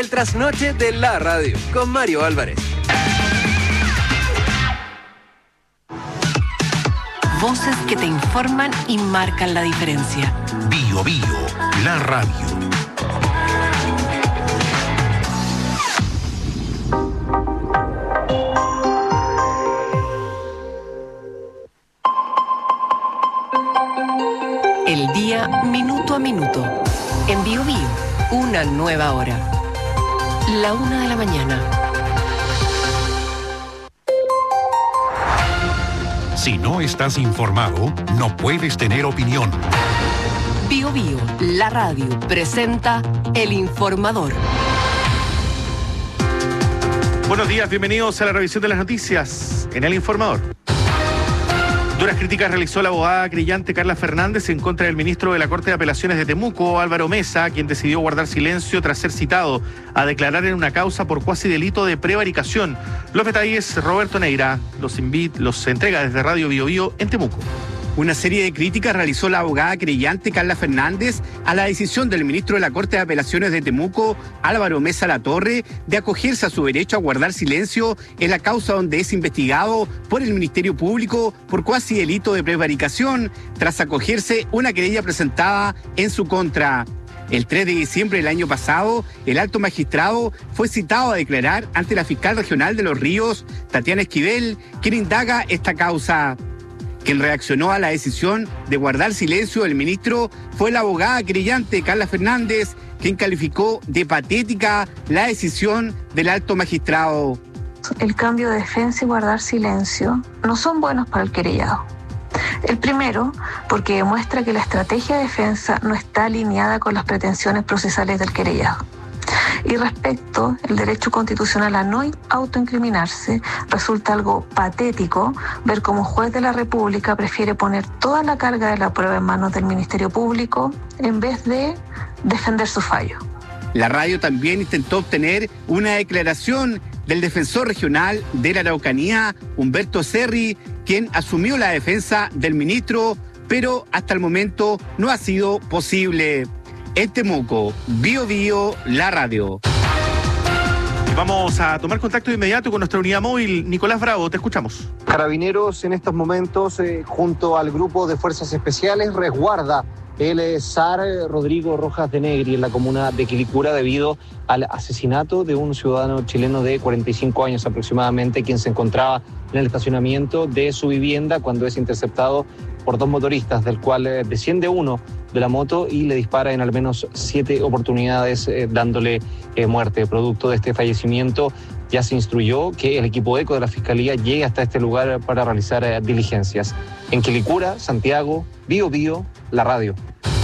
El trasnoche de la radio con Mario Álvarez. Voces que te informan y marcan la diferencia. Bio Bio, la radio. El día minuto a minuto. En Bio Bio, una nueva hora. La 1 de la mañana. Si no estás informado, no puedes tener opinión. Bio Bio, la radio, presenta El Informador. Buenos días, bienvenidos a la revisión de las noticias en El Informador. Duras críticas realizó la abogada creyente Carla Fernández en contra del ministro de la Corte de Apelaciones de Temuco, Álvaro Mesa, quien decidió guardar silencio tras ser citado a declarar en una causa por cuasi delito de prevaricación. Los detalles, Roberto Neira los entrega desde Radio Bio Bio en Temuco. Una serie de críticas realizó la abogada creyente Carla Fernández a la decisión del ministro de la Corte de Apelaciones de Temuco, Álvaro Mesa Latorre, de acogerse a su derecho a guardar silencio en la causa donde es investigado por el Ministerio Público por cuasi delito de prevaricación, tras acogerse una querella presentada en su contra. El 3 de diciembre del año pasado, el alto magistrado fue citado a declarar ante la fiscal regional de Los Ríos, Tatiana Esquivel, quien indaga esta causa. Quien reaccionó a la decisión de guardar silencio del ministro fue la abogada querellante Carla Fernández, quien calificó de patética la decisión del alto magistrado. El cambio de defensa y guardar silencio no son buenos para el querellado. El primero, porque demuestra que la estrategia de defensa no está alineada con las pretensiones procesales del querellado. Y respecto al derecho constitucional a no autoincriminarse, resulta algo patético ver cómo un juez de la República prefiere poner toda la carga de la prueba en manos del Ministerio Público en vez de defender su fallo. La radio también intentó obtener una declaración del defensor regional de la Araucanía, Humberto Serri, quien asumió la defensa del ministro, pero hasta el momento no ha sido posible. En Temuco, Bio Bio, la radio. Vamos a tomar contacto de inmediato con nuestra unidad móvil. Nicolás Bravo, te escuchamos. Carabineros en estos momentos, junto al grupo de fuerzas especiales, resguarda el SAR Rodrigo Rojas de Negri en la comuna de Quilicura debido al asesinato de un ciudadano chileno de 45 años aproximadamente, quien se encontraba en el estacionamiento de su vivienda cuando es interceptado por dos motoristas, del cual desciende uno de la moto y le dispara en al menos 7 oportunidades, dándole muerte. Producto de este fallecimiento, ya se instruyó que el equipo ECO de la Fiscalía llegue hasta este lugar para realizar diligencias. En Quilicura, Santiago, Bio Bio, la radio.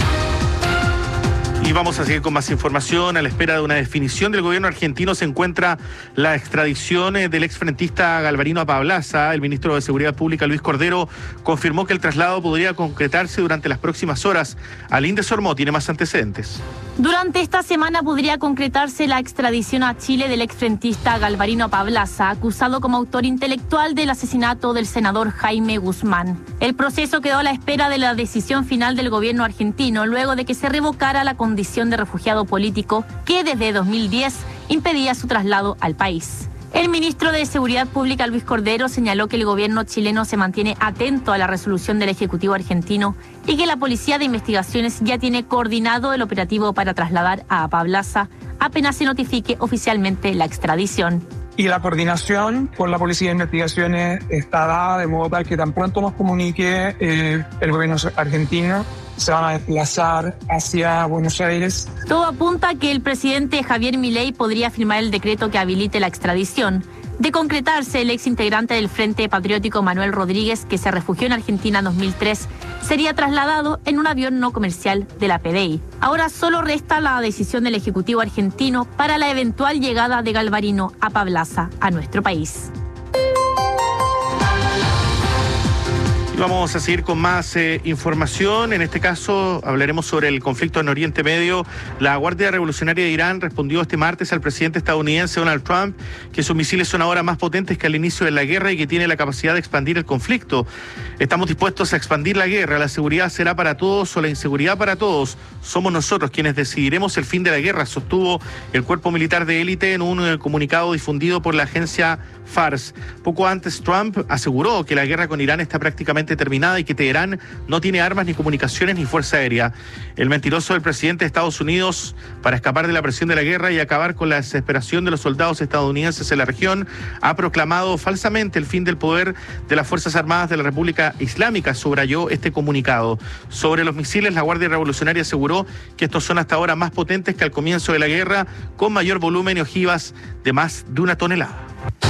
Y vamos a seguir con más información. A la espera de una definición del gobierno argentino se encuentra la extradición del exfrentista Galvarino Apablaza. El ministro de Seguridad Pública, Luis Cordero, confirmó que el traslado podría concretarse durante las próximas horas. Aline Sormó tiene más antecedentes. Durante esta semana podría concretarse la extradición a Chile del exfrentista Galvarino Apablaza, acusado como autor intelectual del asesinato del senador Jaime Guzmán. El proceso quedó a la espera de la decisión final del gobierno argentino, luego de que se revocara la condición de refugiado político que desde 2010 impedía su traslado al país. El ministro de Seguridad Pública, Luis Cordero, señaló que el gobierno chileno se mantiene atento a la resolución del Ejecutivo argentino y que la Policía de Investigaciones ya tiene coordinado el operativo para trasladar a Apablaza apenas se notifique oficialmente la extradición. Y la coordinación con la Policía de Investigaciones está dada de modo tal que tan pronto nos comunique el gobierno argentino, se van a desplazar hacia Buenos Aires. Todo apunta a que el presidente Javier Milei podría firmar el decreto que habilite la extradición. De concretarse, el ex integrante del Frente Patriótico Manuel Rodríguez, que se refugió en Argentina en 2003, sería trasladado en un avión no comercial de la PDI. Ahora solo resta la decisión del Ejecutivo argentino para la eventual llegada de Galvarino Apablaza a nuestro país. Vamos a seguir con más información. En este caso hablaremos sobre el conflicto en Oriente Medio. La Guardia Revolucionaria de Irán respondió este martes al presidente estadounidense Donald Trump que sus misiles son ahora más potentes que al inicio de la guerra y que tiene la capacidad de expandir el conflicto. Estamos dispuestos a expandir la guerra. La seguridad será para todos o la inseguridad para todos. Somos nosotros quienes decidiremos el fin de la guerra, sostuvo el cuerpo militar de élite en un comunicado difundido por la agencia Fars. Poco antes, Trump aseguró que la guerra con Irán está prácticamente terminada y que Teherán no tiene armas ni comunicaciones ni fuerza aérea. El mentiroso del presidente de Estados Unidos, para escapar de la presión de la guerra y acabar con la desesperación de los soldados estadounidenses en la región, ha proclamado falsamente el fin del poder de las Fuerzas Armadas de la República Islámica, subrayó este comunicado. Sobre los misiles, la Guardia Revolucionaria aseguró que estos son hasta ahora más potentes que al comienzo de la guerra, con mayor volumen y ojivas de más de 1 tonelada.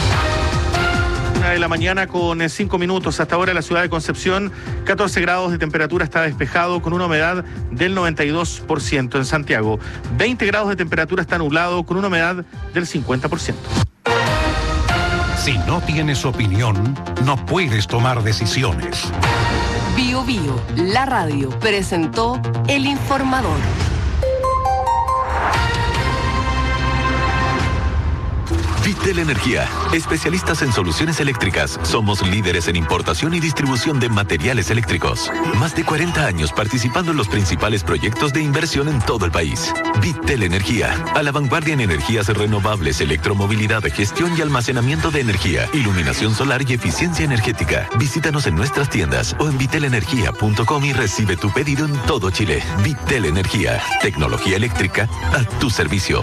1 de la mañana con 5 minutos. Hasta ahora la ciudad de Concepción, 14 grados de temperatura, está despejado con una humedad del 92%. En Santiago, 20 grados de temperatura, está nublado con una humedad del 50%. Si no tienes opinión, no puedes tomar decisiones. Bio Bio, la radio, presentó El Informador. Vitel Energía, especialistas en soluciones eléctricas. Somos líderes en importación y distribución de materiales eléctricos. Más de 40 años participando en los principales proyectos de inversión en todo el país. Vitel Energía, a la vanguardia en energías renovables, electromovilidad, gestión y almacenamiento de energía, iluminación solar y eficiencia energética. Visítanos en nuestras tiendas o en vitelenergia.com y recibe tu pedido en todo Chile. Vitel Energía, tecnología eléctrica a tu servicio.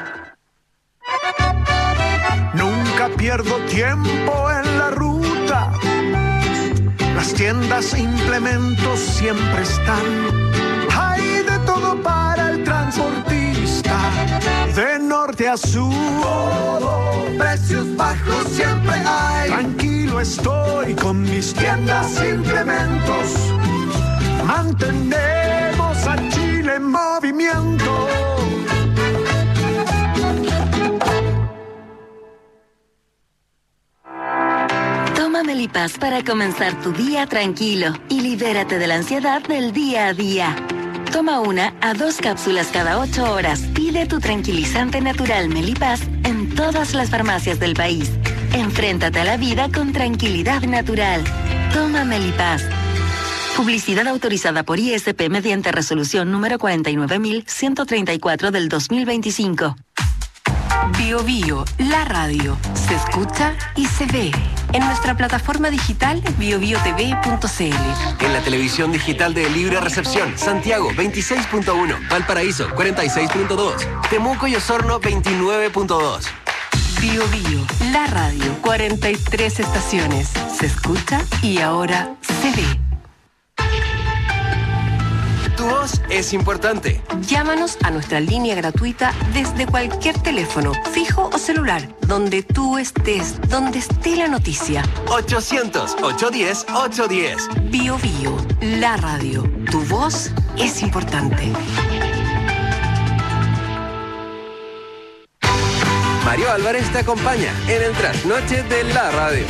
Nunca pierdo tiempo en la ruta. Las tiendas e implementos siempre están. Hay de todo para el transportista. De norte a sur, precios bajos siempre hay. Tranquilo estoy con mis tiendas e implementos. Mantenemos a Chile en movimiento. Toma Melipaz para comenzar tu día tranquilo y libérate de la ansiedad del día a día. Toma 1 a 2 cápsulas cada 8 horas. Pide tu tranquilizante natural Melipaz en todas las farmacias del país. Enfréntate a la vida con tranquilidad natural. Toma Melipaz. Publicidad autorizada por ISP mediante resolución número 49.134 del 2025. Bio Bio, la radio, se escucha y se ve. En nuestra plataforma digital biobiotv.cl. En la televisión digital de Libre Recepción, Santiago 26.1, Valparaíso 46.2, Temuco y Osorno 29.2. Bio Bio, la radio, 43 estaciones, se escucha y ahora se ve. Tu voz es importante. Llámanos a nuestra línea gratuita desde cualquier teléfono, fijo o celular, donde tú estés, donde esté la noticia. 800-810-810. Bio Bio, la radio. Tu voz es importante. Mario Álvarez te acompaña en el trasnoche de la radio.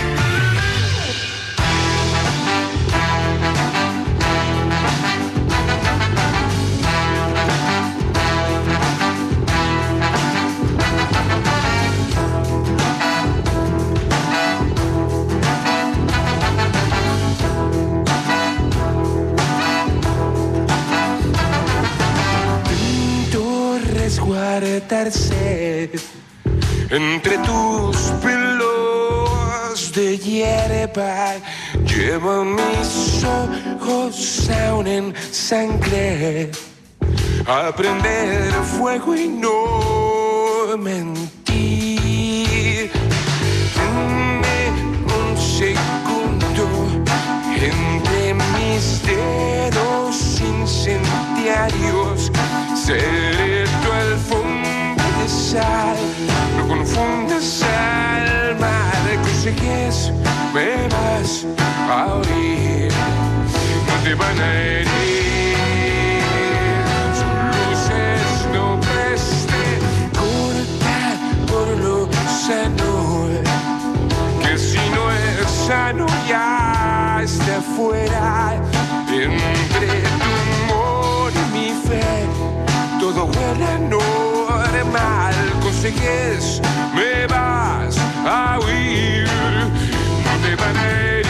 Resguardarse entre tus pelos de hierba, lleva mis ojos aún en sangre, a prender fuego y no mentir. Dame un segundo entre mis dedos incendiarios, seré tu alfombra de sal, no confundas al mar, consigues, me vas a oír, no te van a herir, sus luces no preste, corta por lo sano, que si no es sano ya está afuera, entre tu humor y mi fe, todo huele normal. Consigues, me vas a huir, no te van a herir.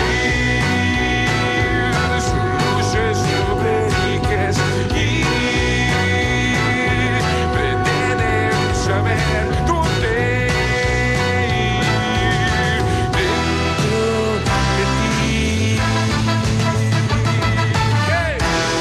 Sus luces no prediques y pretenden saber dónde ir dentro de ti. Hey.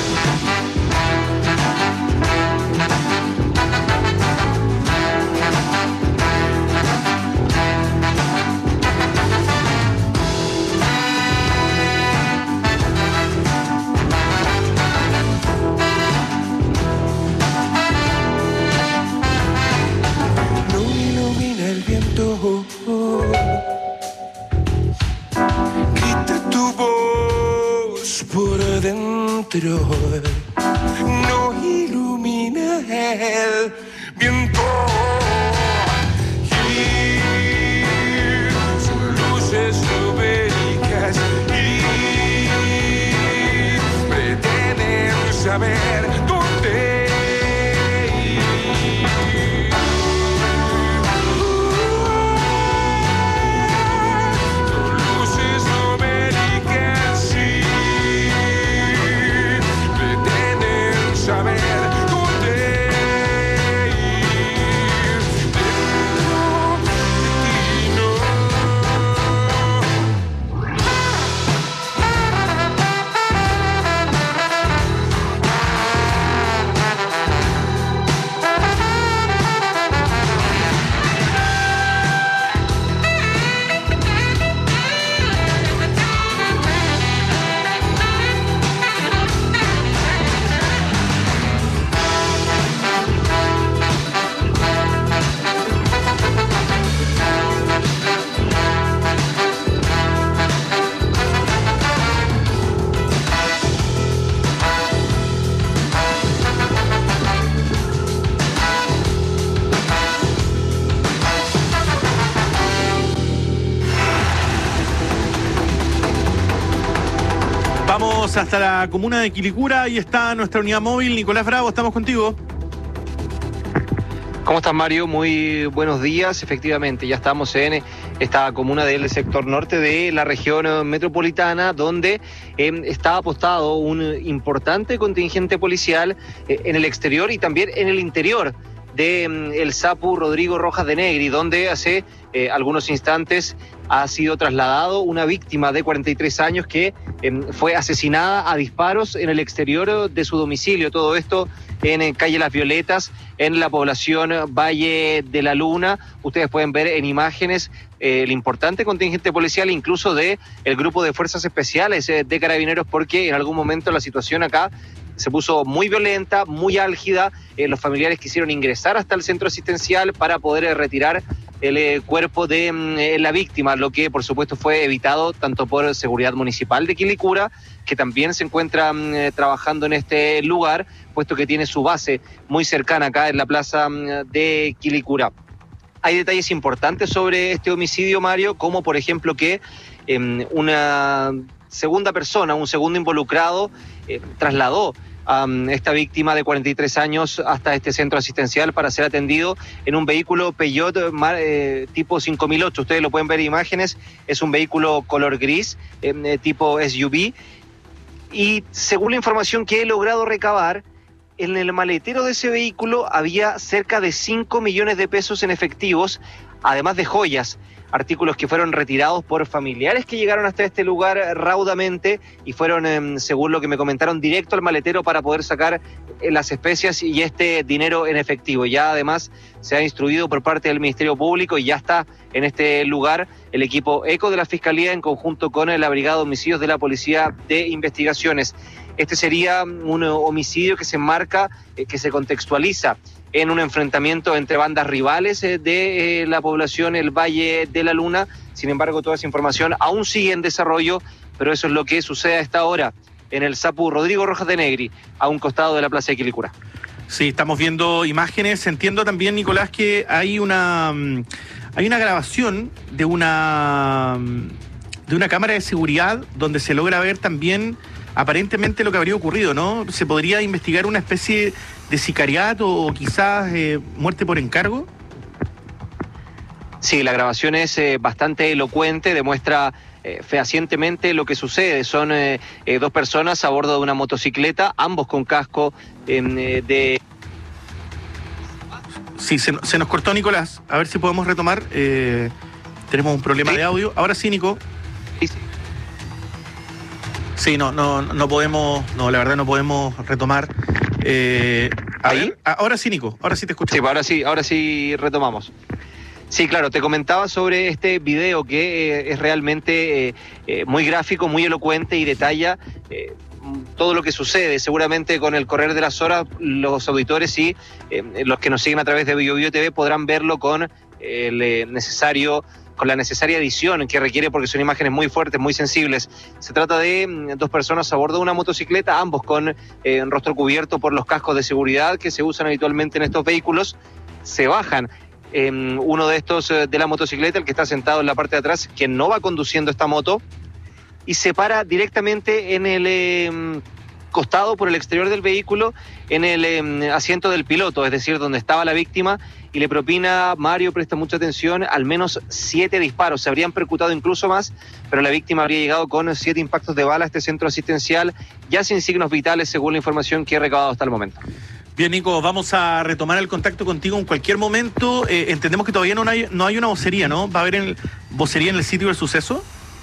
No ilumina el viento, grita tu voz por dentro. No ilumina el viento y sus luces numéricas y pretenden saber dónde ir. Luces numéricas sí pretenden saber dónde ir dentro de ti, no. Vamos hasta la comuna de Quilicura. Ahí está nuestra unidad móvil. Nicolás Bravo, estamos contigo. ¿Cómo estás, Mario? Muy buenos días. Efectivamente, ya estamos en esta comuna del sector norte de la región metropolitana, donde está apostado un importante contingente policial en el exterior y también en el interior de el SAPU Rodrigo Rojas de Negri, donde hace algunos instantes ha sido trasladado una víctima de 43 años que fue asesinada a disparos en el exterior de su domicilio. Todo esto en calle Las Violetas, en la población Valle de la Luna. Ustedes pueden ver en imágenes el importante contingente policial, incluso de el grupo de fuerzas especiales de carabineros, porque en algún momento la situación acá se puso muy violenta, muy álgida. Los familiares quisieron ingresar hasta el centro asistencial para poder retirar el cuerpo de la víctima, lo que por supuesto fue evitado tanto por seguridad municipal de Quilicura, que también se encuentra trabajando en este lugar, puesto que tiene su base muy cercana acá en la plaza de Quilicura. Hay detalles importantes sobre este homicidio, Mario, como por ejemplo que una segunda persona, un segundo involucrado, trasladó a esta víctima de 43 años hasta este centro asistencial para ser atendido en un vehículo Peugeot tipo 5008. Ustedes lo pueden ver en imágenes, es un vehículo color gris, tipo SUV. Y según la información que he logrado recabar, en el maletero de ese vehículo había cerca de 5 millones de pesos en efectivos, además de joyas, artículos que fueron retirados por familiares que llegaron hasta este lugar raudamente y fueron, según lo que me comentaron, directo al maletero para poder sacar las especias y este dinero en efectivo. Ya además se ha instruido por parte del Ministerio Público y ya está en este lugar el equipo ECO de la Fiscalía en conjunto con la Brigada de Homicidios de la Policía de Investigaciones. Este sería un homicidio que se enmarca, que se contextualiza en un enfrentamiento entre bandas rivales de la población El Valle de la Luna. Sin embargo, toda esa información aún sigue en desarrollo, pero eso es lo que sucede a esta hora en el SAPU Rodrigo Rojas de Negri, a un costado de la Plaza de Quilicura. Sí, estamos viendo imágenes. Entiendo también, Nicolás, que hay una grabación de una de una cámara de seguridad donde se logra ver también aparentemente lo que habría ocurrido, ¿no? ¿Se podría investigar una especie de sicariato o quizás muerte por encargo? Sí, la grabación es bastante elocuente, demuestra fehacientemente lo que sucede. Son dos personas a bordo de una motocicleta, ambos con casco de... Sí, se nos cortó, Nicolás. A ver si podemos retomar. Tenemos un problema de audio. Ahora sí, Nico. Sí, no podemos, la verdad no podemos retomar. ¿Ahí? Ahora sí, Nico, ahora sí te escucho. Sí, ahora sí retomamos. Sí, claro, te comentaba sobre este video que es realmente muy gráfico, muy elocuente y detalla todo lo que sucede. Seguramente con el correr de las horas los auditores y los que nos siguen a través de BioBio TV podrán verlo con la necesaria edición que requiere, porque son imágenes muy fuertes, muy sensibles. Se trata de dos personas a bordo de una motocicleta, ambos con rostro cubierto por los cascos de seguridad que se usan habitualmente en estos vehículos. Se bajan. Uno de estos de la motocicleta, el que está sentado en la parte de atrás, quien no va conduciendo esta moto, y se para directamente en el costado, por el exterior del vehículo, en el asiento del piloto, es decir, donde estaba la víctima, y le propina, Mario, presta mucha atención, al menos 7 disparos. Se habrían percutado incluso más, pero la víctima habría llegado con 7 impactos de bala a este centro asistencial, ya sin signos vitales, según la información que he recabado hasta el momento. Bien, Nico, vamos a retomar el contacto contigo en cualquier momento. Entendemos que todavía no hay una vocería, ¿no? ¿Va a haber vocería en el sitio del suceso?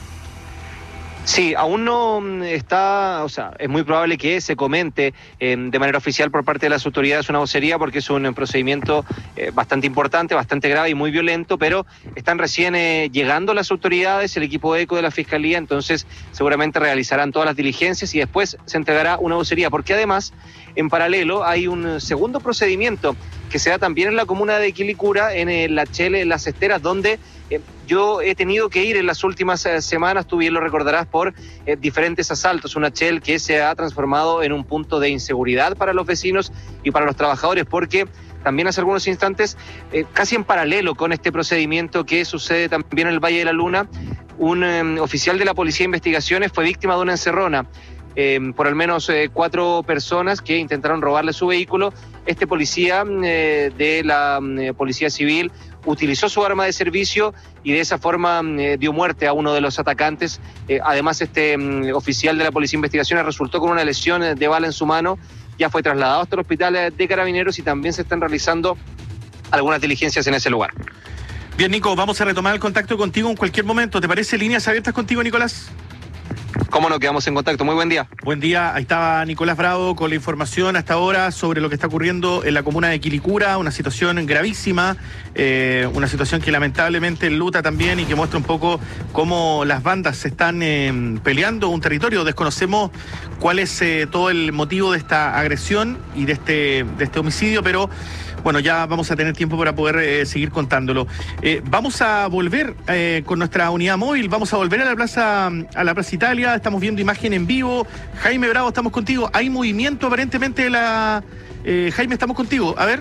Sí, aún no está, o sea, es muy probable que se comente de manera oficial por parte de las autoridades una vocería, porque es un procedimiento bastante importante, bastante grave y muy violento, pero están recién llegando las autoridades, el equipo ECO de la Fiscalía, entonces seguramente realizarán todas las diligencias y después se entregará una vocería, porque además, en paralelo, hay un segundo procedimiento que se da también en la comuna de Quilicura, en la Chele, en Las Esteras, donde yo he tenido que ir en las últimas semanas, tú bien lo recordarás, por diferentes asaltos. Una Shell que se ha transformado en un punto de inseguridad para los vecinos y para los trabajadores, porque también hace algunos instantes, casi en paralelo con este procedimiento que sucede también en el Valle de la Luna, un oficial de la Policía de Investigaciones fue víctima de una encerrona. Por al menos 4 personas que intentaron robarle su vehículo. Este policía de la Policía Civil utilizó su arma de servicio y de esa forma dio muerte a uno de los atacantes. Además, este oficial de la Policía de Investigaciones resultó con una lesión de bala en su mano. Ya fue trasladado hasta el hospital de Carabineros y también se están realizando algunas diligencias en ese lugar. Bien, Nico, vamos a retomar el contacto contigo en cualquier momento. ¿Te parece líneas abiertas contigo, Nicolás? ¿Cómo no? Quedamos en contacto. Muy buen día. Buen día. Ahí estaba Nicolás Bravo con la información hasta ahora sobre lo que está ocurriendo en la comuna de Quilicura, una situación gravísima, una situación que lamentablemente enluta también y que muestra un poco cómo las bandas se están peleando un territorio. Desconocemos cuál es todo el motivo de esta agresión y de este homicidio, pero bueno, ya vamos a tener tiempo para poder seguir contándolo. Vamos a volver con nuestra unidad móvil, vamos a volver a la Plaza Italia, estamos viendo imagen en vivo. Jaime Bravo, estamos contigo. Hay movimiento aparentemente de la... Jaime, estamos contigo. A ver.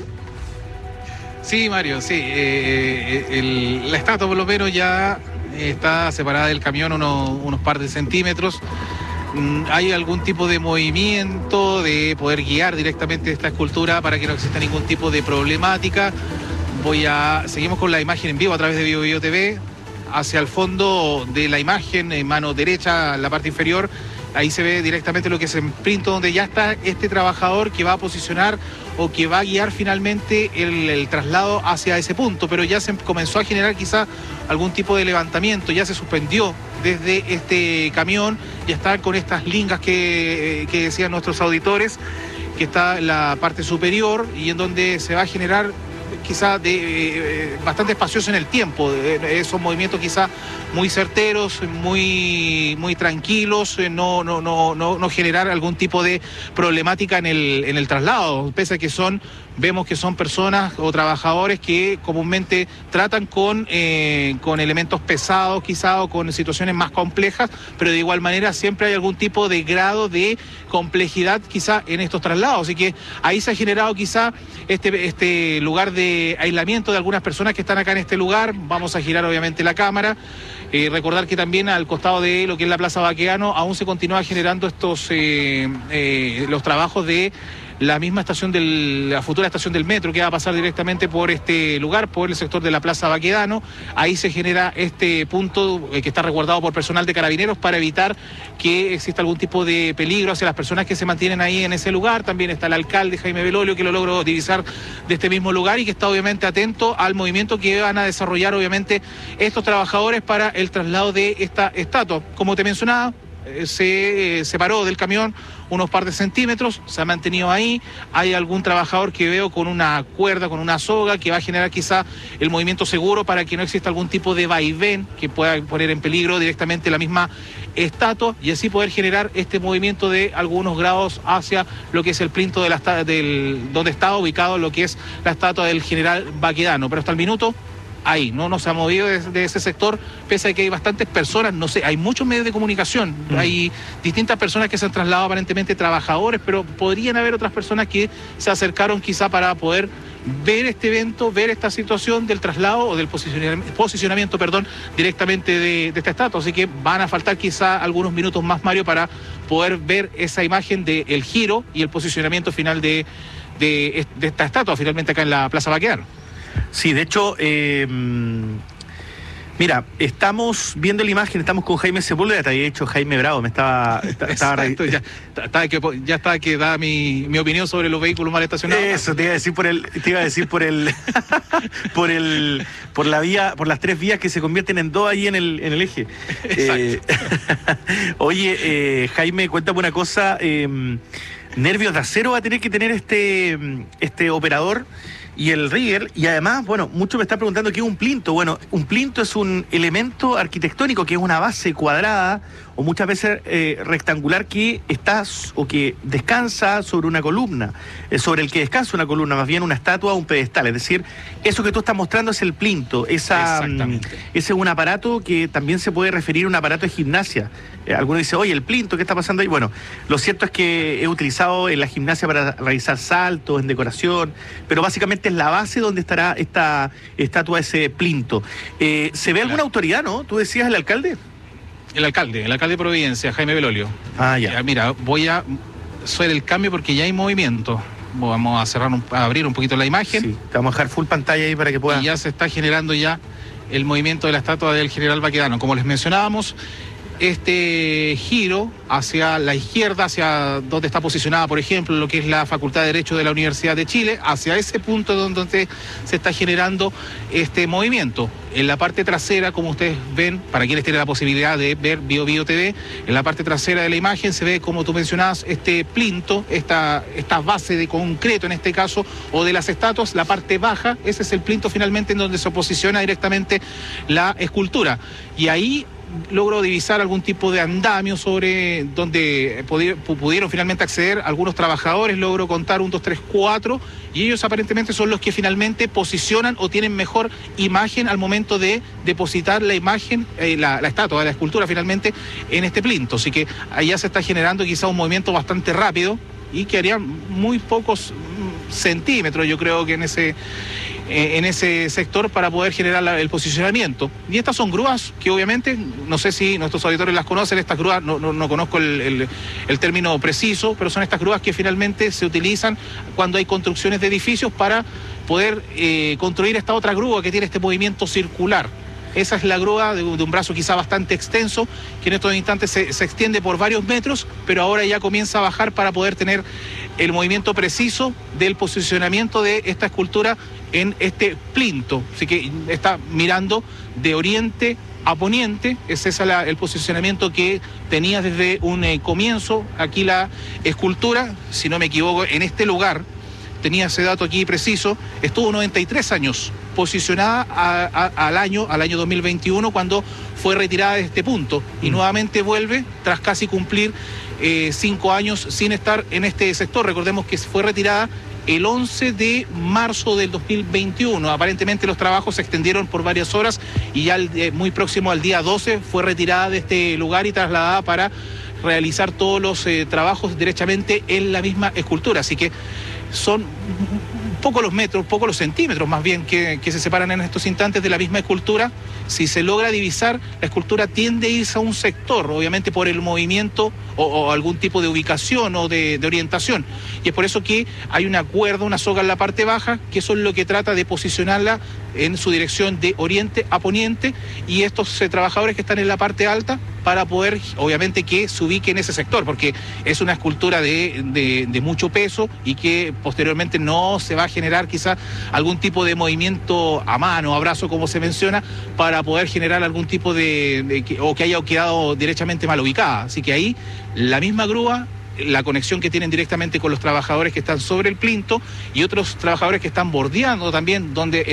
Sí, Mario, sí. La estatua por lo menos ya está separada del camión unos par de centímetros. ¿Hay algún tipo de movimiento de poder guiar directamente esta escultura para que no exista ningún tipo de problemática? Seguimos con la imagen en vivo a través de BioBio TV. Hacia el fondo de la imagen, en mano derecha, en la parte inferior, ahí se ve directamente lo que es en Printo, donde ya está este trabajador que va a posicionar o que va a guiar finalmente el traslado hacia ese punto, pero ya se comenzó a generar quizá algún tipo de levantamiento, ya se suspendió desde este camión, ya está con estas lingas que decían nuestros auditores, que está en la parte superior y en donde se va a generar quizá bastante espacioso en el tiempo, esos movimientos quizá muy certeros, muy tranquilos, no generar algún tipo de problemática en el traslado, pese a que son vemos que son personas o trabajadores que comúnmente tratan con elementos pesados quizá o con situaciones más complejas, pero de igual manera siempre hay algún tipo de grado de complejidad quizá en estos traslados, así que ahí se ha generado quizá este lugar de aislamiento de algunas personas que están acá en este lugar. Vamos a girar obviamente la cámara. Recordar que también al costado de lo que es la Plaza Baquedano aún se continúa generando los trabajos de la misma estación la futura estación del metro, que va a pasar directamente por este lugar, por el sector de la Plaza Baquedano. Ahí se genera este punto que está resguardado por personal de Carabineros para evitar que exista algún tipo de peligro hacia las personas que se mantienen ahí en ese lugar. También está el alcalde Jaime Belolio, que lo logro divisar de este mismo lugar y que está obviamente atento al movimiento que van a desarrollar obviamente estos trabajadores para el traslado de esta estatua. Como te mencionaba, se separó del camión unos par de centímetros, se ha mantenido ahí. Hay algún trabajador que veo con una cuerda, con una soga, que va a generar quizá el movimiento seguro para que no exista algún tipo de vaivén que pueda poner en peligro directamente la misma estatua y así poder generar este movimiento de algunos grados hacia lo que es el plinto donde está ubicado lo que es la estatua del general Baquedano. Pero hasta el minuto ahí, no se ha movido de ese sector, pese a que hay bastantes personas, no sé, hay muchos medios de comunicación, hay distintas personas que se han trasladado, aparentemente trabajadores, pero podrían haber otras personas que se acercaron quizá para poder ver este evento, ver esta situación del traslado o del posicionamiento, directamente de esta estatua. Así que van a faltar quizá algunos minutos más, Mario, para poder ver esa imagen del giro y el posicionamiento final de esta estatua, finalmente acá en la Plaza Baquedano. Sí, de hecho, mira, estamos viendo la imagen, estamos con Jaime Sepúlveda, te había dicho Jaime Bravo, Exacto, ya está que da mi opinión sobre los vehículos mal estacionados. Eso, te iba a decir por la vía, por las 3 vías que se convierten en 2 ahí en el eje. Oye, Jaime, cuéntame una cosa, nervios de acero va a tener que tener este operador y el rigger, y además, bueno, muchos me están preguntando qué es un plinto. Bueno, un plinto es un elemento arquitectónico que es una base cuadrada o muchas veces rectangular que que descansa sobre una columna, sobre el que descansa una columna, más bien una estatua o un pedestal. Es decir, eso que tú estás mostrando es el plinto. Ese es un aparato que también se puede referir a un aparato de gimnasia. Algunos dicen, oye, el plinto, ¿qué está pasando ahí? Bueno, lo cierto es que es utilizado en la gimnasia para realizar saltos, en decoración, pero básicamente es la base donde estará esta estatua, ese plinto. ¿Se ve alguna autoridad, no? ¿Tú decías el alcalde? El alcalde de Providencia, Jaime Belolio. Ya. Mira, voy a hacer el cambio porque ya hay movimiento. Vamos a abrir un poquito la imagen. Sí, te vamos a dejar full pantalla ahí para que puedas. Y ya se está generando ya el movimiento de la estatua del general Baquedano. Como les mencionábamos, este giro hacia la izquierda, hacia donde está posicionada, por ejemplo, lo que es la Facultad de Derecho de la Universidad de Chile, hacia ese punto donde se está generando este movimiento. En la parte trasera, como ustedes ven, para quienes tienen la posibilidad de ver BioBio TV, en la parte trasera de la imagen se ve, como tú mencionabas, este plinto, esta base de concreto en este caso, o de las estatuas, la parte baja, ese es el plinto finalmente en donde se posiciona directamente la escultura. Y ahí logro divisar algún tipo de andamio sobre donde pudieron finalmente acceder algunos trabajadores. Logro contar 1, 2, 3, 4 y ellos aparentemente son los que finalmente posicionan o tienen mejor imagen al momento de depositar la imagen, la estatua, la escultura finalmente en este plinto. Así que allá se está generando quizá un movimiento bastante rápido y que harían muy pocos centímetros, yo creo que en ese sector para poder generar el posicionamiento. Y estas son grúas que obviamente, no sé si nuestros auditores las conocen, estas grúas, no conozco el término preciso, pero son estas grúas que finalmente se utilizan cuando hay construcciones de edificios para poder construir esta otra grúa que tiene este movimiento circular. Esa es la grúa de un brazo quizá bastante extenso, que en estos instantes se extiende por varios metros, pero ahora ya comienza a bajar para poder tener el movimiento preciso del posicionamiento de esta escultura en este plinto. Así que está mirando de oriente a poniente, es ese el posicionamiento que tenía desde un comienzo aquí la escultura, si no me equivoco, en este lugar. Tenía ese dato aquí preciso, estuvo 93 años posicionada al año 2021 cuando fue retirada de este punto y nuevamente vuelve tras casi cumplir 5 años sin estar en este sector. Recordemos que fue retirada el 11 de marzo del 2021. Aparentemente los trabajos se extendieron por varias horas y ya muy próximo al día 12 fue retirada de este lugar y trasladada para realizar todos los trabajos derechamente en la misma escultura. Así que son poco los metros, poco los centímetros más bien que se separan en estos instantes de la misma escultura. Si se logra divisar, la escultura tiende a irse a un sector, obviamente por el movimiento o algún tipo de ubicación o de orientación. Y es por eso que hay una cuerda, una soga en la parte baja, que eso es lo que trata de posicionarla en su dirección de oriente a poniente, y estos trabajadores que están en la parte alta para poder, obviamente, que se ubique en ese sector, porque es una escultura de mucho peso y que posteriormente no se va a generar quizá algún tipo de movimiento a mano, a brazo, como se menciona, para poder generar algún tipo o que haya quedado derechamente mal ubicada. Así que ahí la misma grúa, la conexión que tienen directamente con los trabajadores que están sobre el plinto y otros trabajadores que están bordeando también donde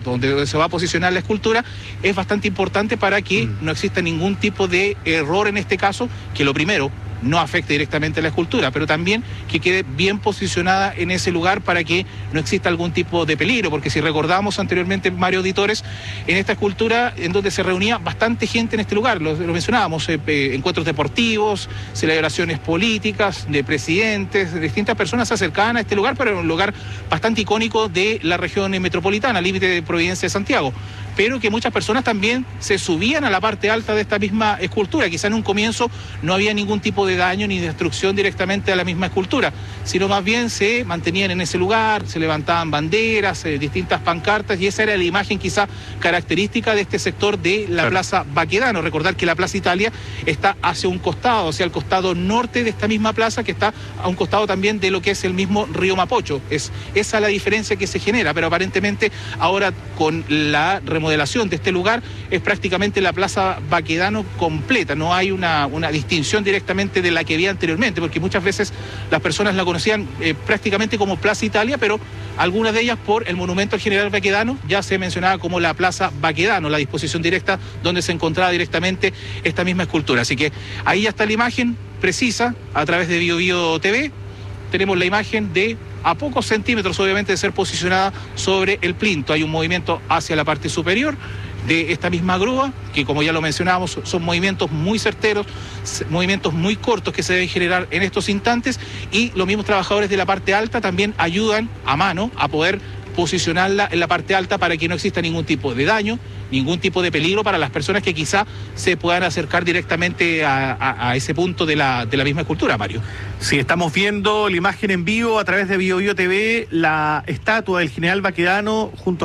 se va a posicionar la escultura, es bastante importante para que no exista ningún tipo de error en este caso, que lo primero no afecte directamente a la escultura, pero también que quede bien posicionada en ese lugar para que no exista algún tipo de peligro, porque si recordamos anteriormente, Mario, auditores, en esta escultura en donde se reunía bastante gente en este lugar, lo mencionábamos, encuentros deportivos, celebraciones políticas, de presidentes, de distintas personas se acercaban a este lugar, pero era un lugar bastante icónico de la región metropolitana, límite de Providencia de Santiago, pero que muchas personas también se subían a la parte alta de esta misma escultura. Quizá en un comienzo no había ningún tipo de daño ni destrucción directamente a la misma escultura, sino más bien se mantenían en ese lugar, se levantaban banderas, distintas pancartas, y esa era la imagen quizá característica de este sector de la Plaza Baquedano. Recordar que la Plaza Italia está hacia un costado, hacia el costado norte de esta misma plaza, que está a un costado también de lo que es el mismo río Mapocho. Es esa la diferencia que se genera, pero aparentemente ahora con la remodelación de este lugar es prácticamente la Plaza Baquedano completa, no hay una distinción directamente de la que había anteriormente, porque muchas veces las personas la conocían prácticamente como Plaza Italia, pero algunas de ellas por el monumento al general Baquedano ya se mencionaba como la Plaza Baquedano, la disposición directa donde se encontraba directamente esta misma escultura. Así que ahí ya está la imagen precisa a través de BioBio TV. Tenemos la imagen de a pocos centímetros, obviamente, de ser posicionada sobre el plinto. Hay un movimiento hacia la parte superior de esta misma grúa, que como ya lo mencionábamos, son movimientos muy certeros, movimientos muy cortos que se deben generar en estos instantes, y los mismos trabajadores de la parte alta también ayudan a mano a poder posicionarla en la parte alta para que no exista ningún tipo de daño, ningún tipo de peligro para las personas que quizá se puedan acercar directamente a ese punto de la misma escultura, Mario. Sí, estamos viendo la imagen en vivo a través de BioBio TV, la estatua del general Baquedano junto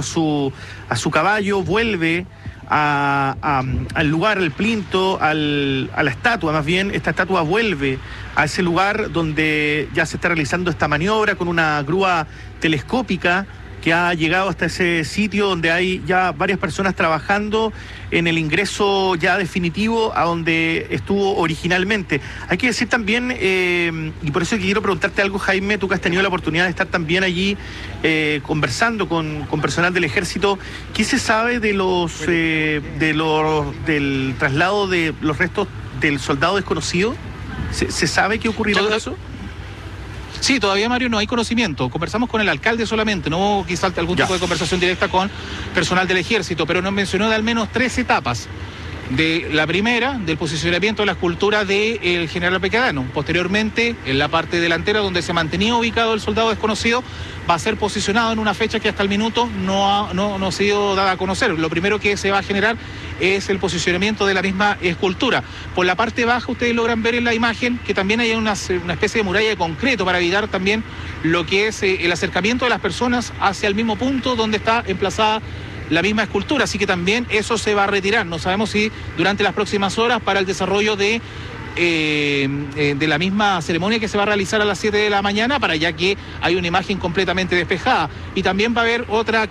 a su caballo vuelve al lugar, al plinto, a la estatua, más bien, esta estatua vuelve a ese lugar donde ya se está realizando esta maniobra con una grúa telescópica que ha llegado hasta ese sitio donde hay ya varias personas trabajando en el ingreso ya definitivo a donde estuvo originalmente. Hay que decir también, y por eso quiero preguntarte algo, Jaime, tú que has tenido la oportunidad de estar también allí conversando con personal del ejército, ¿qué se sabe del traslado de los restos del soldado desconocido? ¿Se sabe qué ocurrirá con eso? Sí, todavía, Mario, no hay conocimiento. Conversamos con el alcalde solamente, no quizá algún tipo de conversación directa con personal del ejército, pero nos mencionó de al menos 3 etapas. De la primera, del posicionamiento de la escultura del general Baquedano. Posteriormente, en la parte delantera donde se mantenía ubicado el soldado desconocido, va a ser posicionado en una fecha que hasta el minuto no ha sido dada a conocer. Lo primero que se va a generar es el posicionamiento de la misma escultura. Por la parte baja ustedes logran ver en la imagen que también hay una especie de muralla de concreto para evitar también lo que es el acercamiento de las personas hacia el mismo punto donde está emplazada la misma escultura, así que también eso se va a retirar. No sabemos si durante las próximas horas para el desarrollo de la misma ceremonia que se va a realizar a las 7 de la mañana, para ya que hay una imagen completamente despejada. Y también va a haber otra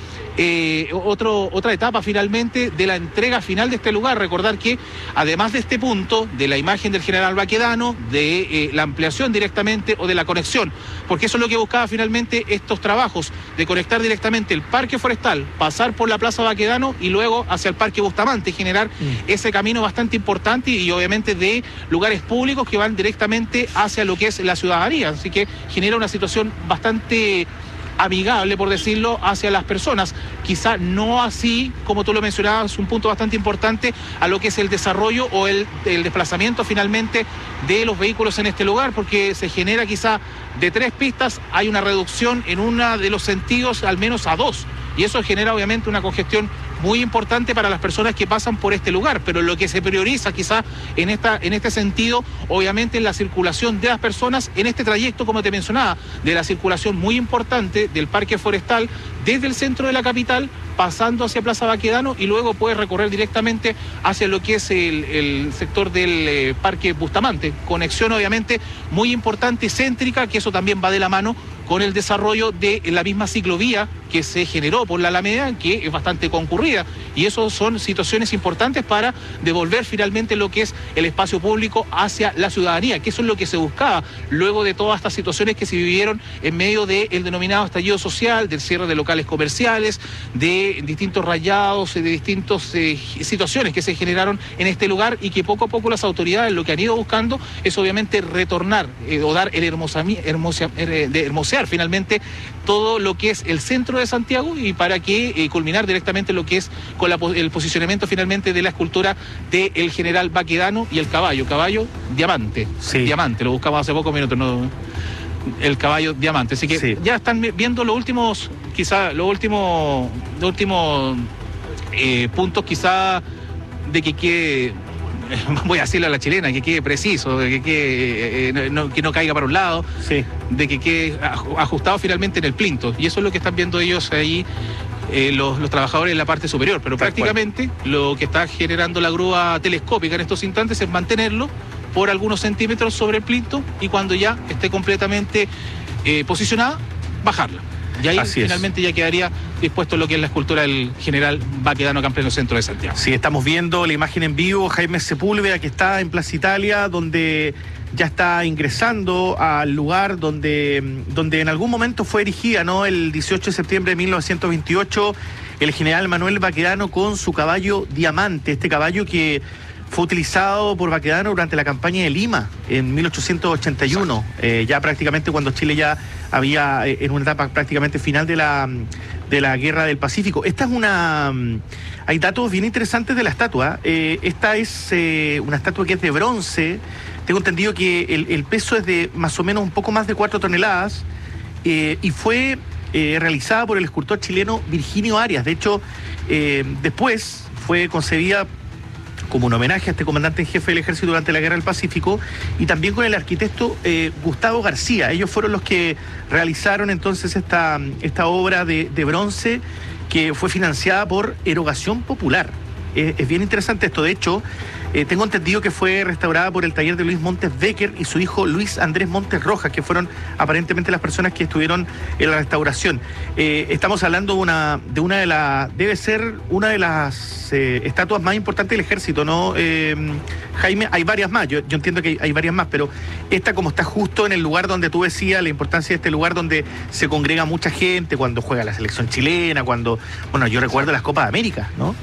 etapa finalmente de la entrega final de este lugar. Recordar que además de este punto, de la imagen del general Baquedano, de la ampliación directamente o de la conexión, porque eso es lo que buscaba finalmente estos trabajos, de conectar directamente el Parque Forestal, pasar por la Plaza Baquedano y luego hacia el Parque Bustamante, generar ese camino bastante importante y obviamente de lugares públicos que van directamente hacia lo que es la ciudadanía, así que genera una situación bastante amigable, por decirlo, hacia las personas. Quizá no así, como tú lo mencionabas, un punto bastante importante a lo que es el desarrollo o el desplazamiento finalmente de los vehículos en este lugar, porque se genera quizá de 3 pistas, hay una reducción en uno de los sentidos al menos a 2, y eso genera obviamente una congestión muy importante para las personas que pasan por este lugar, pero lo que se prioriza quizá en este sentido, obviamente, es la circulación de las personas en este trayecto, como te mencionaba, de la circulación muy importante del Parque Forestal desde el centro de la capital, pasando hacia Plaza Baquedano, y luego puede recorrer directamente hacia lo que es el sector del Parque Bustamante. Conexión obviamente muy importante y céntrica, que eso también va de la mano con el desarrollo de la misma ciclovía que se generó por la Alameda, que es bastante concurrida, y eso son situaciones importantes para devolver finalmente lo que es el espacio público hacia la ciudadanía, que eso es lo que se buscaba luego de todas estas situaciones que se vivieron en medio del denominado estallido social, del cierre de locales comerciales, de distintos rayados, de distintas situaciones que se generaron en este lugar, y que poco a poco las autoridades lo que han ido buscando es obviamente retornar o dar el hermosear finalmente todo lo que es el centro de Santiago, y para que culminar directamente lo que es con el posicionamiento finalmente de la escultura del general Baquedano y el caballo diamante. Sí. Diamante, lo buscamos hace pocos minutos, ¿no? El caballo diamante. Así que sí, ya están viendo los últimos puntos quizá de que voy a decirle a la chilena, que quede preciso, de que no caiga para un lado, sí, de que quede ajustado finalmente en el plinto. Y eso es lo que están viendo ellos ahí, los trabajadores en la parte superior. Pero prácticamente lo que está generando la grúa telescópica en estos instantes es mantenerlo por algunos centímetros sobre el plinto, y cuando ya esté completamente posicionada, bajarla. Y ahí finalmente ya quedaría dispuesto lo que es la escultura del general Baquedano acá en pleno centro de Santiago. Sí, estamos viendo la imagen en vivo, Jaime Sepúlveda, que está en Plaza Italia, donde ya está ingresando al lugar donde en algún momento fue erigida, ¿no? El 18 de septiembre de 1928, el general Manuel Baquedano con su caballo Diamante, este caballo que fue utilizado por Baquedano durante la campaña de Lima en 1881, ya prácticamente cuando Chile ya había, en una etapa prácticamente final de la Guerra del Pacífico. Esta es hay datos bien interesantes de la estatua. Esta es una estatua que es de bronce. Tengo entendido que el peso es de más o menos un poco más de 4 toneladas y fue realizada por el escultor chileno Virginio Arias. De hecho, después fue concebida como un homenaje a este comandante en jefe del ejército durante la Guerra del Pacífico, y también con el arquitecto Gustavo García. Ellos fueron los que realizaron entonces esta obra de bronce, que fue financiada por erogación popular. Es bien interesante esto. De hecho, tengo entendido que fue restaurada por el taller de Luis Montes Becker y su hijo Luis Andrés Montes Rojas, que fueron aparentemente las personas que estuvieron en la restauración. Estamos hablando debe ser una de las estatuas más importantes del ejército, ¿no, Jaime? Hay varias más, yo entiendo que hay varias más, pero esta, como está justo en el lugar donde tú decías, la importancia de este lugar donde se congrega mucha gente cuando juega la selección chilena, yo recuerdo las Copas de América, ¿no?